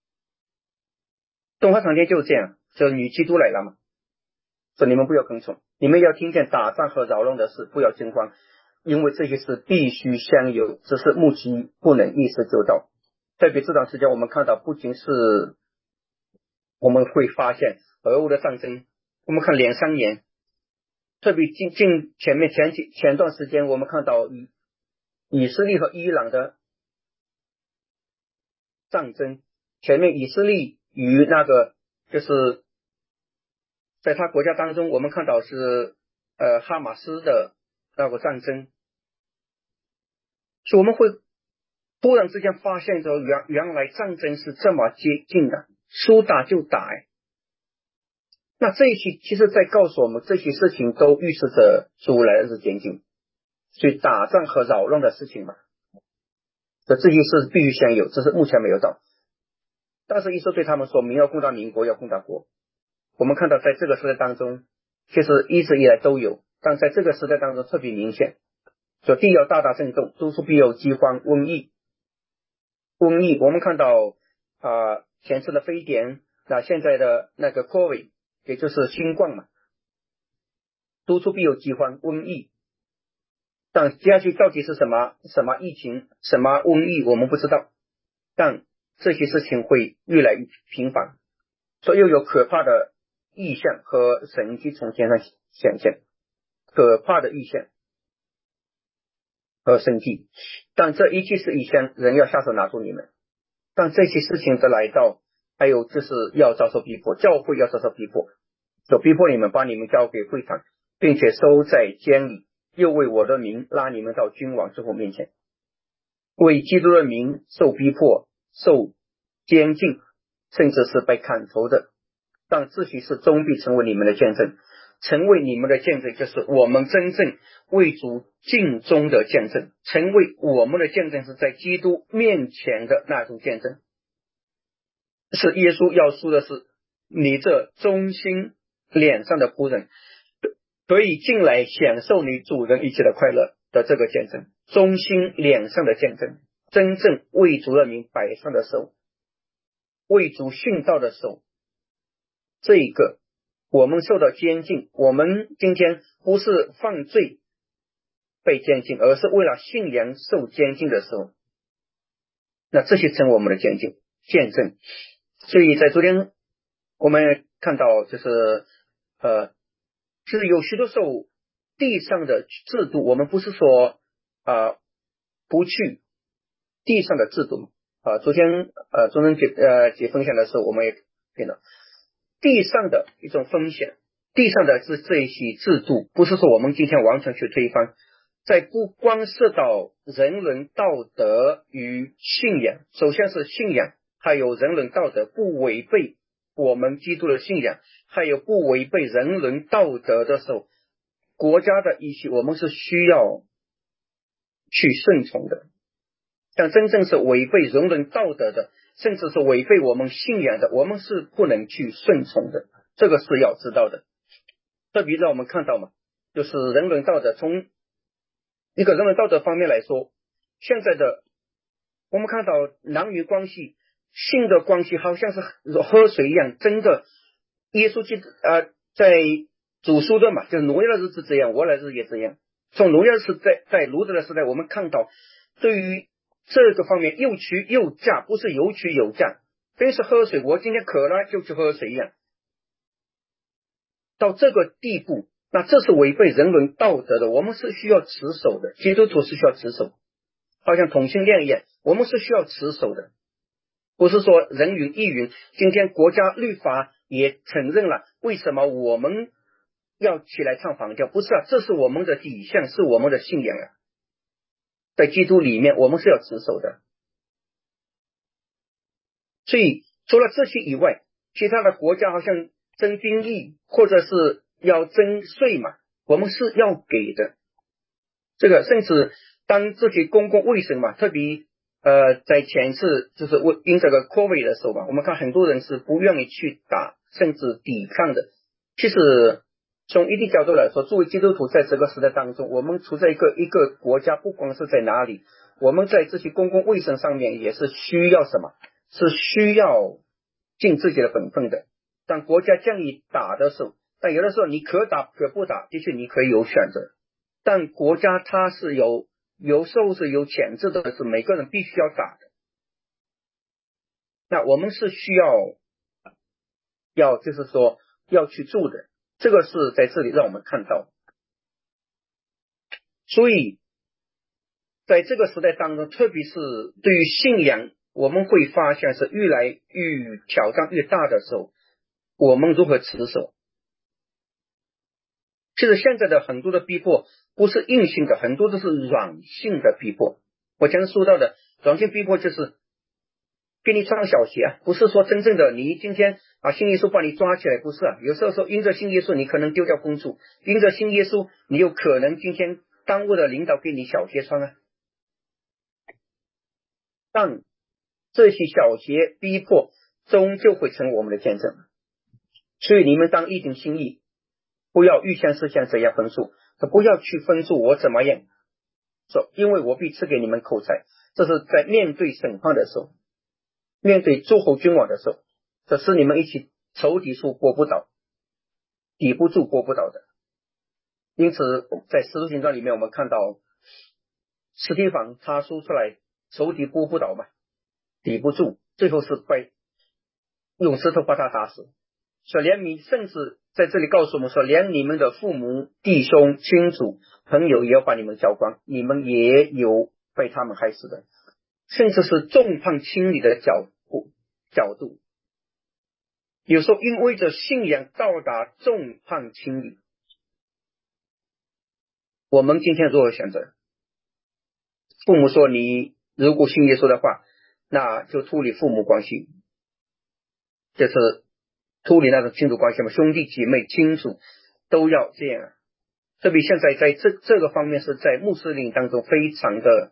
东方闪电就是这样，说女基督来了嘛，说你们不要跟从，你们要听见打仗和扰乱的事，不要惊慌，因为这些事必须相有，只是目击不能一时就到。特别这段时间我们看到，不仅是我们会发现俄乌的战争，我们看2-3年，特别前段时间我们看到以色列和伊朗的战争，前面以色列与那个就是在他国家当中，我们看到是哈马斯的那个战争，所以我们会突然之间发现着原来战争是这么接近的，说打就打。那这一期其实在告诉我们，这些事情都预示着主来的日渐近，所以打仗和扰乱的事情嘛，这些事必须先有，只是目前没有到。但是耶稣对他们说，民要攻打民，国要攻打国。我们看到在这个时代当中，其实一直以来都有，但在这个时代当中特别明显。说地要大大震动，诸处必有饥荒、瘟疫。我们看到前次的非典，那现在的那个 COVID， 也就是新冠嘛，诸处必有饥荒、瘟疫。但接下去到底是什么疫情、什么瘟疫，我们不知道。但这些事情会越来越频繁，所以又有可怕的异象和神迹从天上显现，可怕的异象和神迹。但这一切是异象，人要下手拿住你们。当这些事情的来到，还有就是要遭受逼迫，教会要遭受逼迫，就逼迫你们，把你们交给会场，并且收在监里，又为我的名拉你们到君王之后面前，为基督的名受逼迫、受监禁，甚至是被砍头的。但这些是终必成为你们的见证，成为你们的见证，就是我们真正为主尽忠的见证，成为我们的见证是在基督面前的那种见证。是耶稣要说的是，你这忠心脸上的仆人，可以进来享受你主人一切的快乐的这个见证，忠心脸上的见证，真正为主的名摆上的手，为主殉道的手。这一个我们受到监禁，我们今天不是犯罪被监禁，而是为了信仰受监禁的时候，那这些成为我们的见证。所以在昨天我们看到就是就是有许多时候地上的制度，我们不是说不去地上的制度昨天中正节分享的时候，我们也看到地上的一种风险，地上的这一些制度，不是说我们今天完全去推翻，在不光涉到人伦道德与信仰，首先是信仰，还有人伦道德不违背我们基督的信仰，还有不违背人伦道德的时候，国家的一些我们是需要去顺从的。但真正是违背人伦道德的，甚至是违背我们信仰的，我们是不能去顺从的，这个是要知道的。特别让我们看到嘛，就是人伦道德，从一个人伦道德方面来说，现在的我们看到男女关系、性的关系好像是喝水一样，真的耶稣基督在主说的嘛，就是挪亚的日子这样，我的日子也这样。从挪亚时代在罗德的时代，我们看到对于这个方面又娶又嫁，不是有娶有嫁，真是喝水，我今天渴了就去喝水一样，到这个地步，那这是违背人伦道德的，我们是需要持守的，基督徒是需要持守，好像同性恋一样，我们是需要持守的，不是说人云亦云。今天国家律法也承认了，为什么我们要起来唱反调？不是这是我们的底线，是我们的信仰在基督里面我们是要持守的。所以除了这些以外，其他的国家好像征兵役或者是要征税嘛，我们是要给的。这个甚至当这些公共卫生嘛，特别在前一次就是因这个 COVID 的时候嘛，我们看很多人是不愿意去打，甚至抵抗的。其实从一定角度来说，作为基督徒在这个时代当中，我们处在一个国家，不光是在哪里，我们在这些公共卫生上面也是需要什么，是需要尽自己的本分的。当国家将你打的时候，但有的时候你可打可不打，的确你可以有选择，但国家它是有时候是有潜质的，是每个人必须要打的。那我们是需要就是说要去做的，这个是在这里让我们看到。所以在这个时代当中，特别是对于信仰，我们会发现是越来越挑战越大的时候，我们如何持守。其实现在的很多的逼迫不是硬性的，很多都是软性的逼迫。我前面说到的软性逼迫就是给你穿小鞋不是说真正的你今天信耶稣把你抓起来，不是有时候说因着信耶稣你可能丢掉工作，因着信耶稣你有可能今天耽误了领导给你小鞋穿但这些小鞋逼迫终究会成为我们的见证。所以你们当一定心意，不要预先事先这样分数，不要去分数我怎么样说，因为我必赐给你们口才。这是在面对审判的时候，面对诸侯君王的时候，这是你们一起仇敌数过不倒，抵不住过不倒的。因此在使徒行传里面我们看到司提反他说出来仇敌过不倒嘛，抵不住， 最后是用石头把他打死。所以连你甚至在这里告诉我们说，连你们的父母、弟兄、亲属、朋友也要把你们搅光，你们也有被他们害死的，甚至是众叛亲离的角度。有时候因为着信仰到达众叛亲离，我们今天如何选择？父母说你如果信耶稣的话，那就脱离父母关系，就是脱离那种亲属关系嘛，兄弟姐妹亲属都要这样。特别现在在这个方面是在穆斯林当中非常的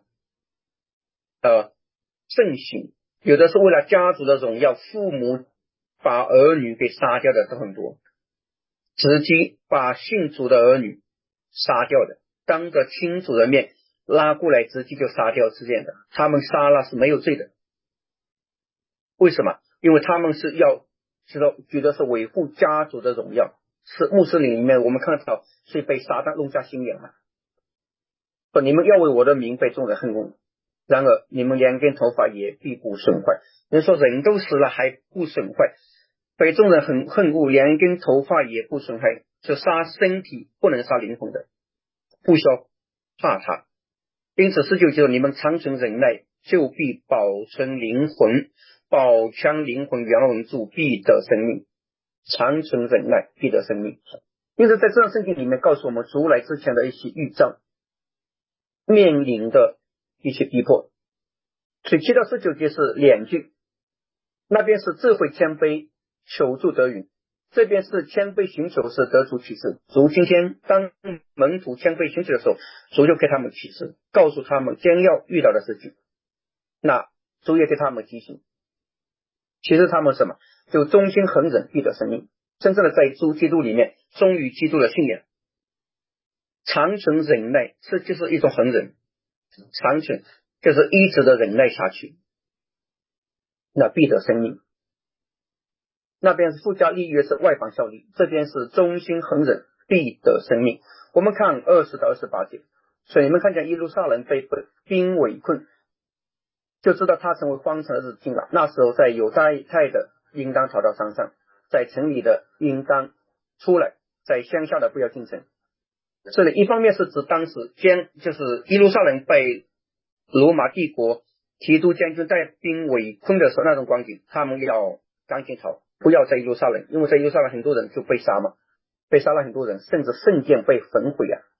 盛行，有的是为了家族的荣耀，父母把儿女给杀掉的都很多，直接把信主的儿女杀掉的，当着亲属的面拉过来直接就杀掉是这样的，他们杀了是没有罪的。为什么？因为他们是要觉得是维护家族的荣耀，是穆斯林里面我们看到所以被撒旦弄下心眼了，说你们要为我的名被众人恨恶，然而你们连根头发也必不损坏。人说人都死了还不损坏，被众人恨恶，连根头发也不损害，是杀身体不能杀灵魂的，不需要怕他。因此19节你们长存忍耐，就必保存灵魂，保全灵魂原文主必得生命，长存忍耐必得生命。因此在这段圣经里面告诉我们主来之前的一些预兆，面临的一些逼迫。所以7到19节是两句，那边是智慧谦卑求助得允，这边是谦卑寻求是得主启示。主今天当门徒谦卑寻求的时候，主就给他们启示，告诉他们将要遇到的事情，那主也给他们提醒，其实他们什么？就忠心恒忍必得生命，真正的在主基督里面忠于基督的信仰，长存忍耐，这就是一种恒忍，长存就是一直的忍耐下去，那必得生命。那边是附加立约是外邦效力，这边是忠心恒忍必得生命。我们看20到28节，所以你们看见耶路撒冷被兵围困，就知道他成为荒城的日子近了。那时候在犹太的应当逃到山上，在城里的应当出来，在乡下的不要进城。这里一方面是指当时就是耶路撒冷被罗马帝国提督将军带兵围困的时候那种光景，他们要赶紧逃，不要在耶路撒冷，因为在耶路撒冷很多人就被杀嘛，被杀了很多人，甚至圣殿被焚毁啊。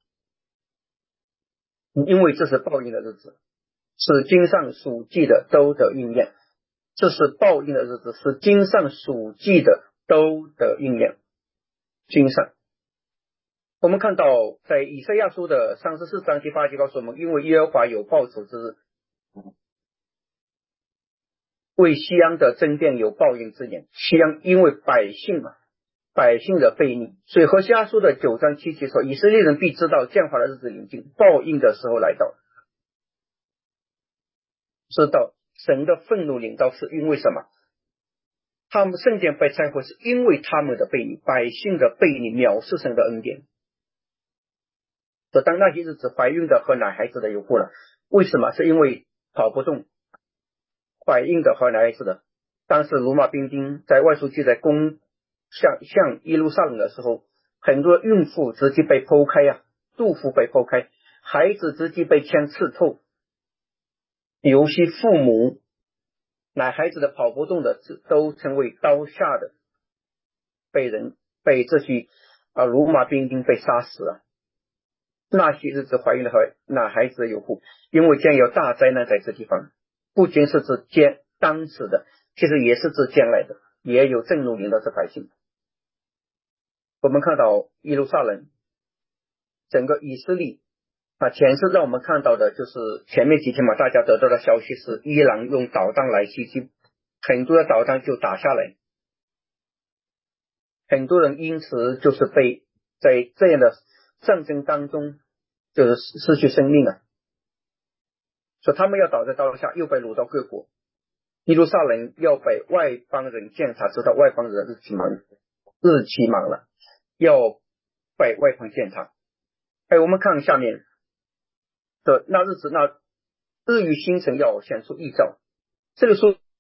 因为这是报应的日子，是经上属记的都得应验，这是报应的日子，是经上属记的都得应验。经上我们看到在以赛亚书的34章第8节告诉我们，因为耶和华有报仇之日，为西安的争辩有报应之年。西安因为百姓的悖逆，所以何西阿书的9章7节说，以色列人必知道降罚的日子临近，报应的时候来到，知道神的愤怒临到是因为什么？他们圣殿被拆毁是因为他们的悖逆，百姓的悖逆藐视神的恩典。所以当那些日子怀孕的和奶孩子的有祸了，为什么？是因为跑不动，怀孕的和奶孩子的。当时罗马兵丁在外书记在向耶路撒冷的时候，很多孕妇直接被剖开啊，肚腹被剖开，孩子直接被枪刺透，有些父母奶孩子的跑不动的都成为刀下的，被这些罗马兵丁被杀死了。那些日子怀孕的和奶孩子的有福，因为将有大灾难在这地方，不仅是指当时的，其实也是指将来的，也有震怒临到这百姓。我们看到耶路撒冷整个以色列前世让我们看到的就是前面几天大家得到的消息是伊朗用导弹来袭击，很多的导弹就打下来，很多人因此就是被在这样的战争当中就是失去生命所以他们要倒在刀下，又被掳到各国。耶路撒冷要被外邦人践踏，知道外邦人日期满了，要被外邦践踏。我们看下面的那日子，那日与星辰要显出异兆。这里说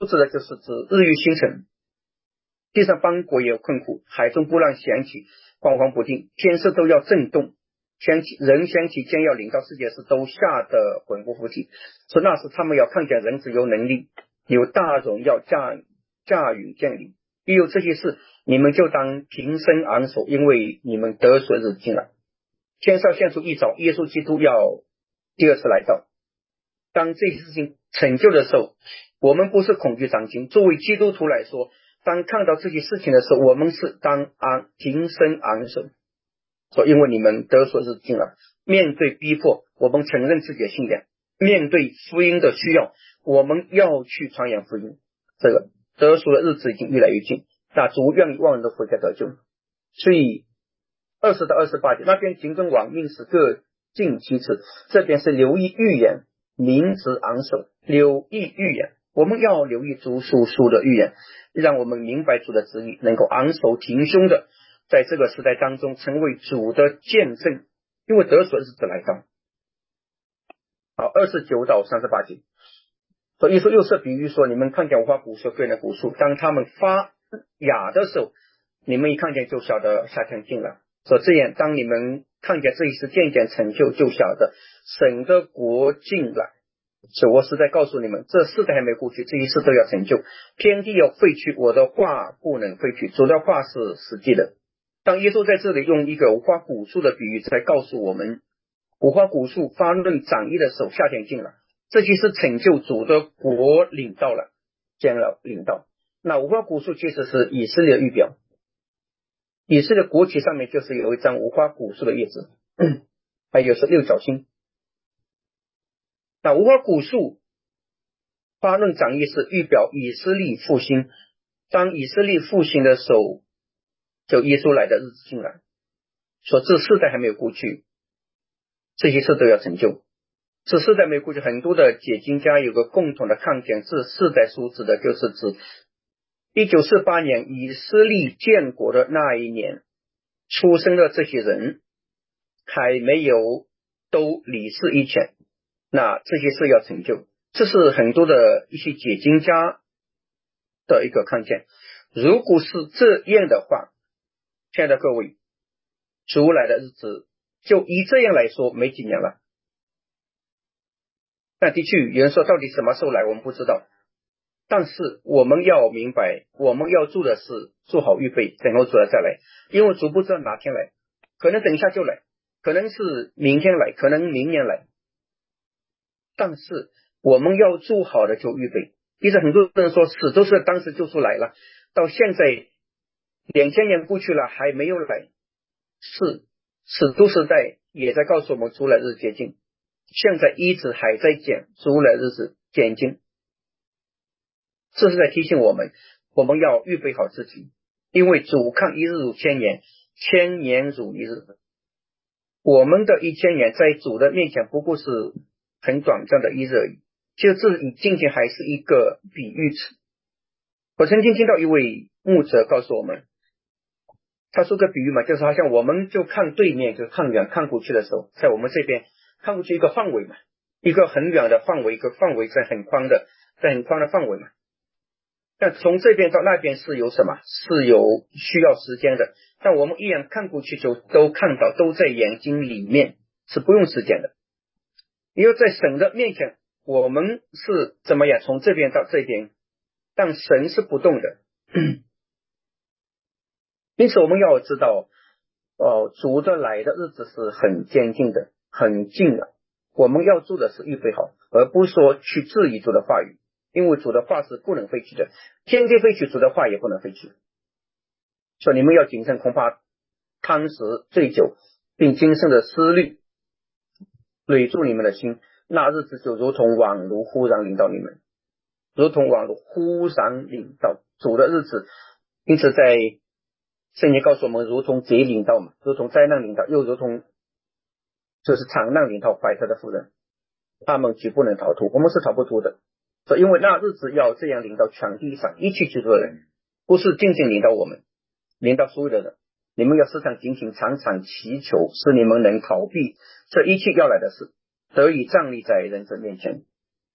指的就是指日月星辰，地上邦国也有困苦，海中波浪响起，惶惶不定，天色都要震动，人想起将要临到世界时，都吓得魂不附体。说那时他们要看见人子有能力，有大荣耀驾驭降临。亦有这些事，你们就当平身昂首，因为你们得赎日近了。天上现出预兆，耶稣基督要第二次来到。当这些事情成就的时候，我们不是恐惧张惊。作为基督徒来说，当看到这些事情的时候，我们是平身昂首，说因为你们得赎日近了。面对逼迫，我们承认自己的信仰；面对福音的需要，我们要去传扬福音。这个得赎的日子已经越来越近，那主愿意万人都悔改得救。所以20到28节，那边行政王命使各尽其职，这边是留意预言，明直昂首，留意预言。我们要留意主所说的预言，让我们明白主的旨意，能够昂首挺胸的在这个时代当中成为主的见证，因为得赎的日子来到。好，29到38节，所以说又是比喻说，你们看见无花果树、各样的果树，当它们发芽的时候，你们一看见就晓得夏天近了。说这样，当你们看见这一事渐渐成就，就晓得神的国近了。所以我是在告诉你们，这世代还没过去，这一事都要成就。天地要废去，我的话不能废去。主的话是实际的。当耶稣在这里用一个无花果树的比喻，在告诉我们，无花果树发嫩长叶的时候，夏天近了。这就是成就主的国领到了，将要领到。那无花果树其实是以色列预表，以色列国旗上面就是有一张无花果树的叶子，还有是六角星。那无花果树发嫩长叶是预表以色列复兴，当以色列复兴的时候，就耶稣来的日子近了。说这世代还没有过去，这些事都要成就。这世代没有过去，很多的解经家有个共同的看见，这世代所指的就是指1948年以色列建国的那一年出生的这些人，还没有都离世以前，那这些事要成就。这是很多的一些解经家的一个看见。如果是这样的话，亲爱的各位，主来的日子就以这样来说没几年了。但的确有人说到底什么时候来我们不知道，但是我们要明白，我们要做的是做好预备，等候主再来。因为主不知道哪天来，可能等一下就来，可能是明天来，可能明年来，但是我们要做好的就预备。其实很多人说死都是当时就出来了，到现在2000年过去了还没有来，死都是也在告诉我们主来日接近，现在一直还在讲主来日子渐近。这是在提醒我们，我们要预备好自己，因为主看一日如千年，千年如一日。我们的1000年在主的面前不过是很短暂的一日而已，就这仅仅还是一个比喻词。我曾经听到一位牧者告诉我们，他说个比喻嘛，就是好像我们就看对面，就看远看过去的时候，在我们这边看过去一个范围嘛，一个很远的范围，一个范围在很宽的范围嘛。但从这边到那边是有什么？是有需要时间的。但我们一眼看过去就都看到，都在眼睛里面，是不用时间的。因为在神的面前，我们是怎么样从这边到这边，但神是不动的。因此我们要知道，主的来的日子是很接近的，很近了。我们要做的是预备好，而不是说去质疑主的话语。因为主的话是不能废去的，天地废去，主的话也不能废去。所以你们要谨慎，恐怕贪食醉酒，并今生的思虑累住你们的心，那日子就如同网罗忽然临到你们，如同网罗忽然临到主的日子。因此在圣经告诉我们，如同贼临到嘛，如同灾难临到，又如同就是长难临到怀特的妇人，他们绝不能逃脱，我们是逃不脱的。所以因为那日子要这样临到全地上一切居住的人，不是仅仅临到我们，临到所有的人。你们要时常警醒，常常祈求，使你们能逃避这一切要来的事，得以站立在人生面前。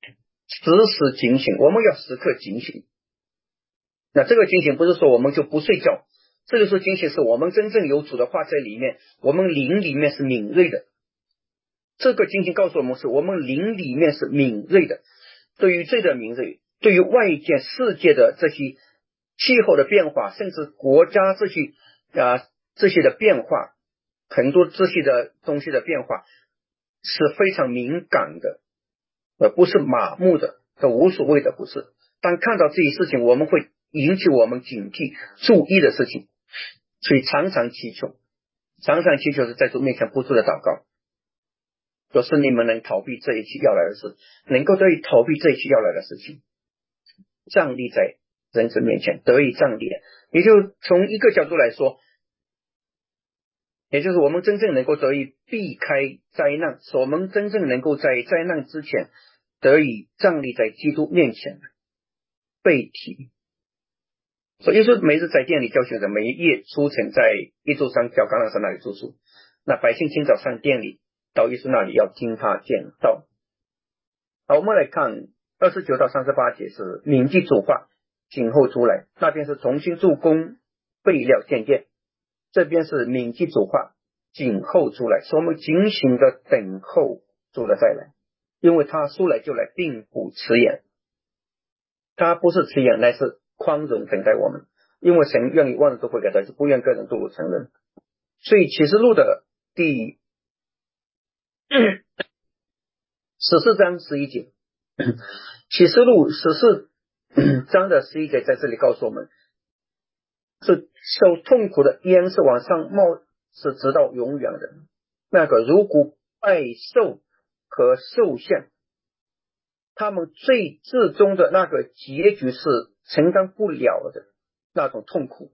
时时警醒，我们要时刻警醒。那这个警醒不是说我们就不睡觉，这个时候警醒是我们真正有主的话在里面，我们灵里面是敏锐的。这个警醒告诉我们是我们灵里面是敏锐的，对于罪的敏锐，对于外界世界的这些气候的变化，甚至国家这些的变化，很多这些的东西的变化是非常敏感的，不是麻木的，无所谓的，不是。当看到这些事情，我们会引起我们警惕注意的事情，所以常常祈求是在主面前不住的祷告，就是你们能逃避这一切要来的事，能够得以逃避这一切要来的事情，站立在人子面前得以站立。也就从一个角度来说，也就是我们真正能够得以避开灾难，是我们真正能够在灾难之前得以站立在基督面前被提。所以说每日在店里教训着，每一夜出城在一座山叫橄榄山那里住宿，那百姓清早上店里到耶稣那里要听他讲道。好，我们来看29到38节是铭记主话，静候出来。那边是重新做工，备料建殿，这边是铭记主话，静候出来，所以我们警醒的等候主的再来，因为他说来就来，并不迟延，他不是迟延，乃是宽容等待我们，因为神愿意万人都悔改，但是不愿个人堕入沉沦。所以启示录的第14章11节，启示录14章的11节在这里告诉我们，是受痛苦的烟是往上冒，是直到永远的。那个如果拜兽和兽像，他们最至终的那个结局是承担不了的那种痛苦。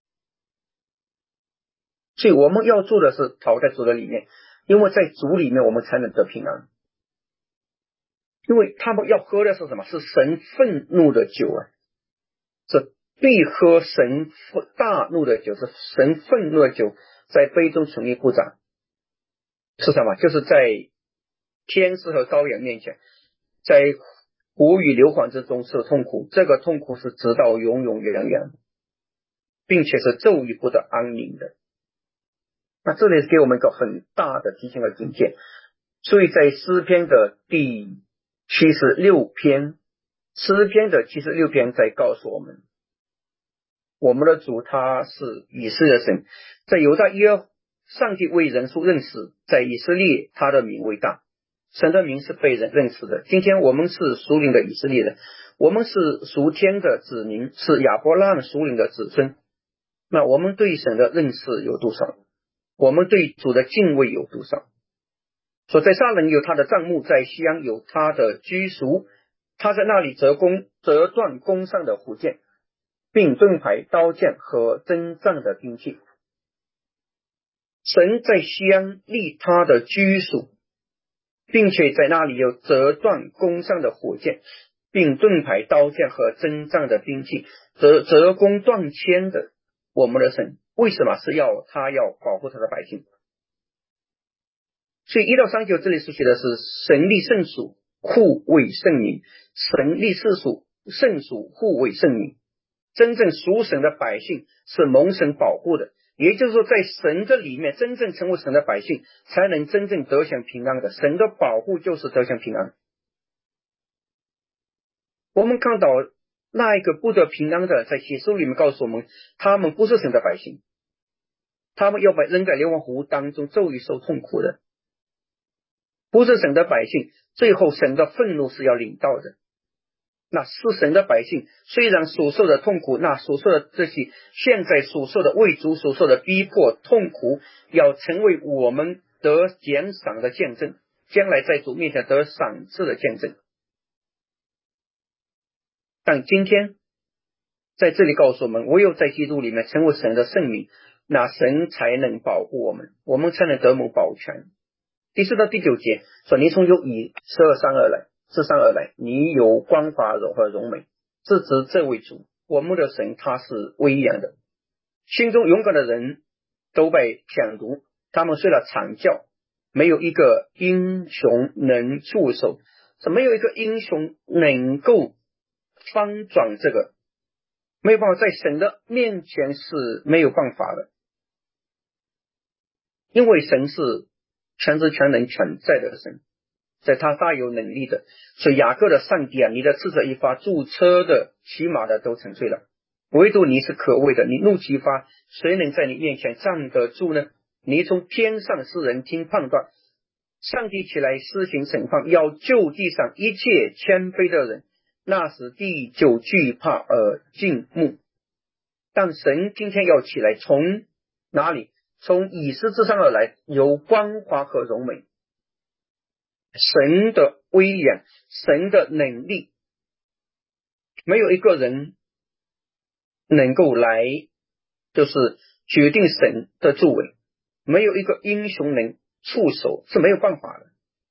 所以我们要做的是逃在主的里面，因为在主里面我们才能得平安。因为他们要喝的是什么？是神愤怒的酒啊！是必喝神大怒的酒，是神愤怒的酒，在杯中存立不长。是什么？就是在天使和羔羊面前，在火与硫磺之中受痛苦，这个痛苦是直到永永远远，并且是昼夜不得安宁的。那这里是给我们一个很大的提醒和警戒。所以在诗篇的第76篇，诗篇的76篇在告诉我们，我们的主他是以色列神，在犹大上帝为人数认识，在以色列他的名为大，神的名是被人认识的。今天我们是属灵的以色列人，我们是属天的子民，是亚伯拉罕属灵的子孙。那我们对神的认识有多少？我们对主的敬畏有多少？说在撒冷有他的帐幕，在西安有他的居所，他在那里折断弓上的虎剑，并盾牌、刀剑和征战的兵器。神在西安立他的居所，并且在那里有折断弓上的火箭，并盾牌、刀剑和征战的兵器，折弓断铅的我们的神，为什么是他要保护他的百姓？所以1到3节这里是写的是神立圣属，护卫圣民，神立世属，圣属护卫圣民。真正属神的百姓是蒙神保护的，也就是说在神的里面真正成为神的百姓，才能真正得享平安的。神的保护就是得享平安。我们看到那一个不得平安的，在启示录里面告诉我们，他们不是神的百姓，他们要被扔在硫磺湖当中昼夜受痛苦的，不是神的百姓，最后神的愤怒是要临到的。那是神的百姓，虽然所受的痛苦，那所受的这些现在所受的为主所受的逼迫痛苦，要成为我们得奖赏的见证，将来在主面前得赏赐的见证。但今天在这里告诉我们，唯有在基督里面成为神的圣民，那神才能保护我们，我们才能得蒙保全。第4到第9节说，你从以自上而来，你有光华和荣美，自知这位主我们的神他是威严的。心中勇敢的人都被抢夺，他们睡了惨觉，没有一个英雄能驻守， 是没有一个英雄能够翻转这个，没有办法，在神的面前是没有办法的，因为神是全知全能全在的神，在他大有能力的。所以雅各的上帝啊，你的斥责一发，驻车的骑马的都沉睡了，唯独你是可畏的，你怒气发，谁能在你面前站得住呢？你从天上施人听判断，上帝起来施行审判，要救地上一切谦卑的人，那时地就惧怕而静穆。但神今天要起来，从哪里？从以斯之上而来，有光华和荣美。神的威严，神的能力，没有一个人能够来就是决定神的作为，没有一个英雄能触手，是没有办法的。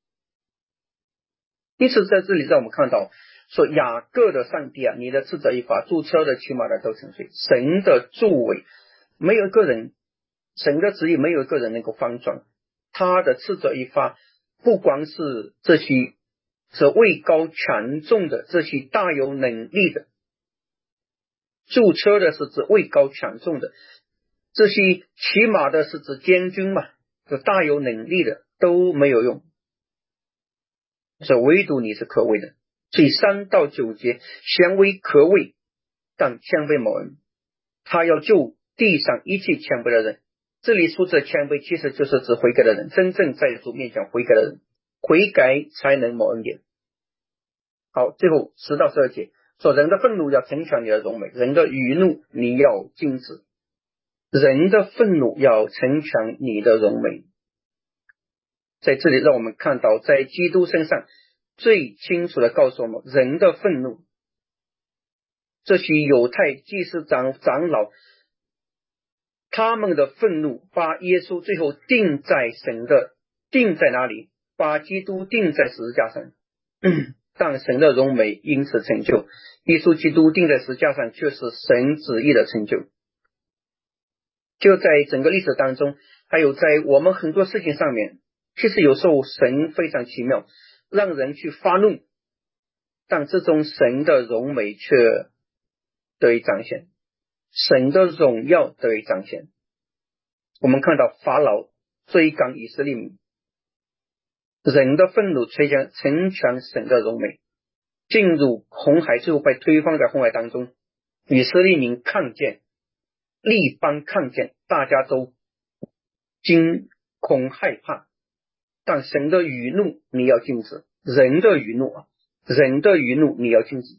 因此在这里让我们看到说，雅各的上帝啊，你的斥责一发，驻车的骑马的都沉睡。神的作为没有一个人，神的旨意没有一个人能够翻转，他的斥责一发，不光是这些是位高权重的，这些大有能力的，驻车的是指位高权重的，这些骑马的是指监军嘛，就大有能力的都没有用，所以唯独你是可畏的。所以3到9节，贤为可畏，但谦卑蒙恩，他要救地上一切谦卑的人。这里说这谦卑其实就是指悔改的人，真正在主面前悔改的人，悔改才能蒙恩典。好，最后10到12节说，人的愤怒要成全你的荣美，人的余怒你要禁止。人的愤怒要成全你的荣美，在这里让我们看到，在基督身上最清楚的告诉我们，人的愤怒，这些犹太祭司长老他们的愤怒把耶稣最后钉在哪里？把基督钉在十字架上。但神的荣美因此成就，耶稣基督钉在十字架上却是神旨意的成就。就在整个历史当中，还有在我们很多事情上面，其实有时候神非常奇妙，让人去发怒，但这种神的荣美却得以彰显，神的荣耀得以彰显。我们看到法老追赶以色列民，人的愤怒成全神的荣美，进入红海之后被推翻在红海当中，以色列民看见，立邦看见，大家都惊恐害怕，但神的余怒你要禁止，人的余怒你要禁止，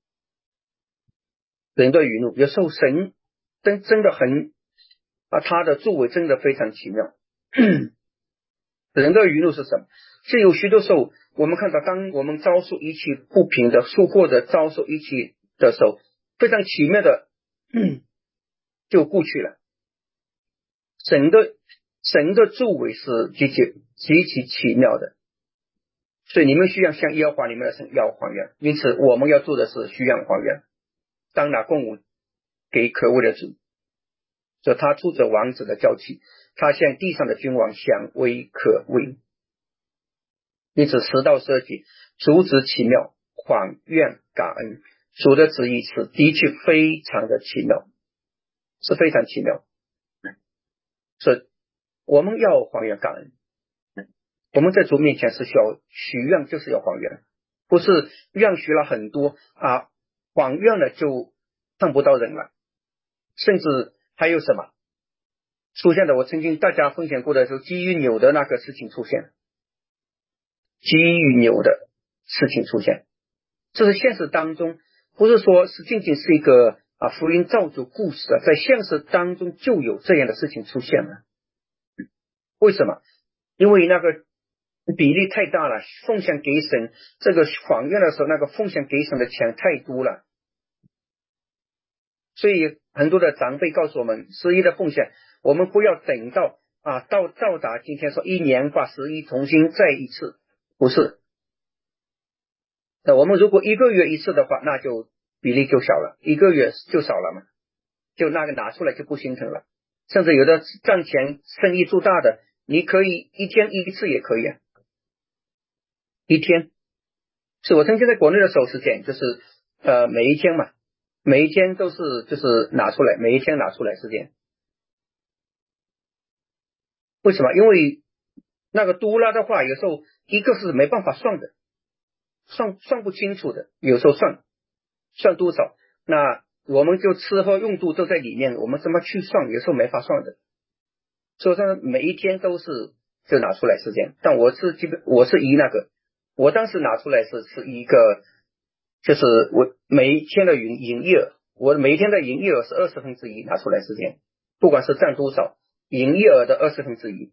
人的余怒。有时候神真的很他的作为真的非常奇妙。人的余怒是什么？是有许多时候我们看到，当我们遭受一切不平的事，或者遭受一切的时候，非常奇妙的就过去了。神的作为是极其奇妙的，所以你们需要向耶和华你们的神要还原。因此我们要做的是需要还原，当拿供物给可畏的主，所以他出着王子的骄气，他向地上的君王显为可畏。因此10到12节，主旨奇妙，还愿感恩。主的旨意是的确非常的奇妙，是非常奇妙。所以我们要还原感恩，我们在主面前是需要许愿，就是要还原，不是愿许了很多还愿了就看不到人了。甚至还有什么出现的，我曾经大家分享过的时候，基于牛的那个事情出现，基于牛的事情出现，这是现实当中，不是说是仅仅是一个福音造就故事在现实当中就有这样的事情出现了。为什么？因为那个比例太大了，奉献给神，这个还愿的时候，那个奉献给神的钱太多了，所以很多的长辈告诉我们，11的奉献我们不要等到到达今天说1年把11重新再一次，不是。那我们如果1个月一次的话，那就比例就小了，1个月就少了嘛，就那个拿出来就不形成了。甚至有的赚钱生意做大的，你可以1天1次也可以，1天是我曾经在国内的时候是这样，就是每一天嘛，每一天都是就是拿出来，每一天拿出来是这样。为什么？因为那个多拉的话，有时候一个是没办法算的，算不清楚的，有时候算多少，那我们就吃喝用度都在里面，我们怎么去算？有时候没法算的。所以说每一天都是就拿出来是这样，但我是以那个，我当时拿出来是一个，就是我每一天的营业额，我每一天的营业额是1/20拿出来是这样，不管是占多少，营业额的1/20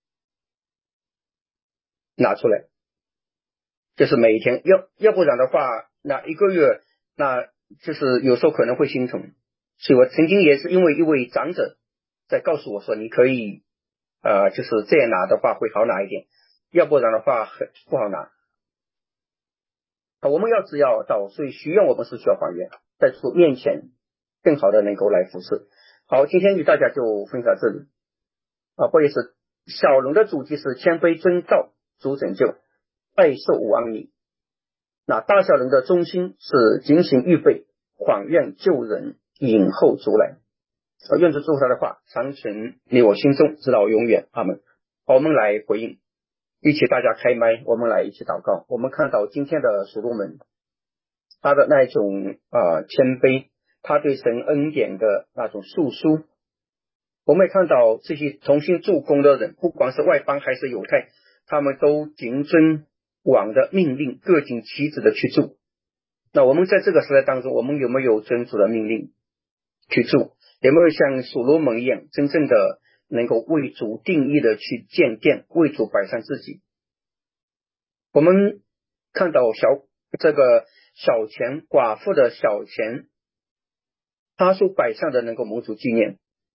拿出来，就是每一天，要不然的话，那一个月，那就是有时候可能会心疼。所以我曾经也是因为一位长者在告诉我说，你可以就是这样拿的话会好拿一点，要不然的话很不好拿。我们要知要到，所以许愿我们是需要还愿，在主面前更好的能够来服侍。好，今天与大家就分享这里。不好意思，小龙的主题是谦卑遵照主拯救，爱受无安宁。那大小人的中心是警醒预备，缓愿救人，引后主来。愿主祝福他的话常存你我心中，直到永远。阿们。好，我们来回应，一起大家开麦，我们来一起祷告。我们看到今天的所罗门，他的那种谦卑，他对神恩典的那种诉说。我们也看到这些同心助攻的人，不管是外邦还是犹太，他们都谨遵王的命令，各尽其职的去做。那我们在这个时代当中，我们有没有遵主的命令去做？有没有像所罗门一样，真正的能够为主定义的去建殿，为主摆上自己？我们看到这个小钱寡妇的小钱，他所摆上的能够蒙主纪念。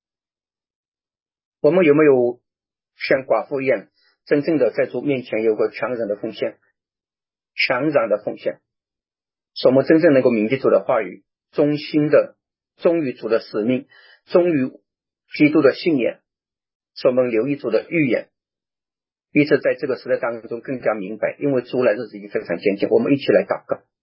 我们有没有像寡妇一样，真正的在主面前有个全然的奉献，全然的奉献，使我们真正能够铭记主的话语，忠心的忠于主的使命，忠于基督的信仰，使我们留意主的预言，因此在这个时代当中更加明白，因为主来日子已经非常接近。我们一起来祷告。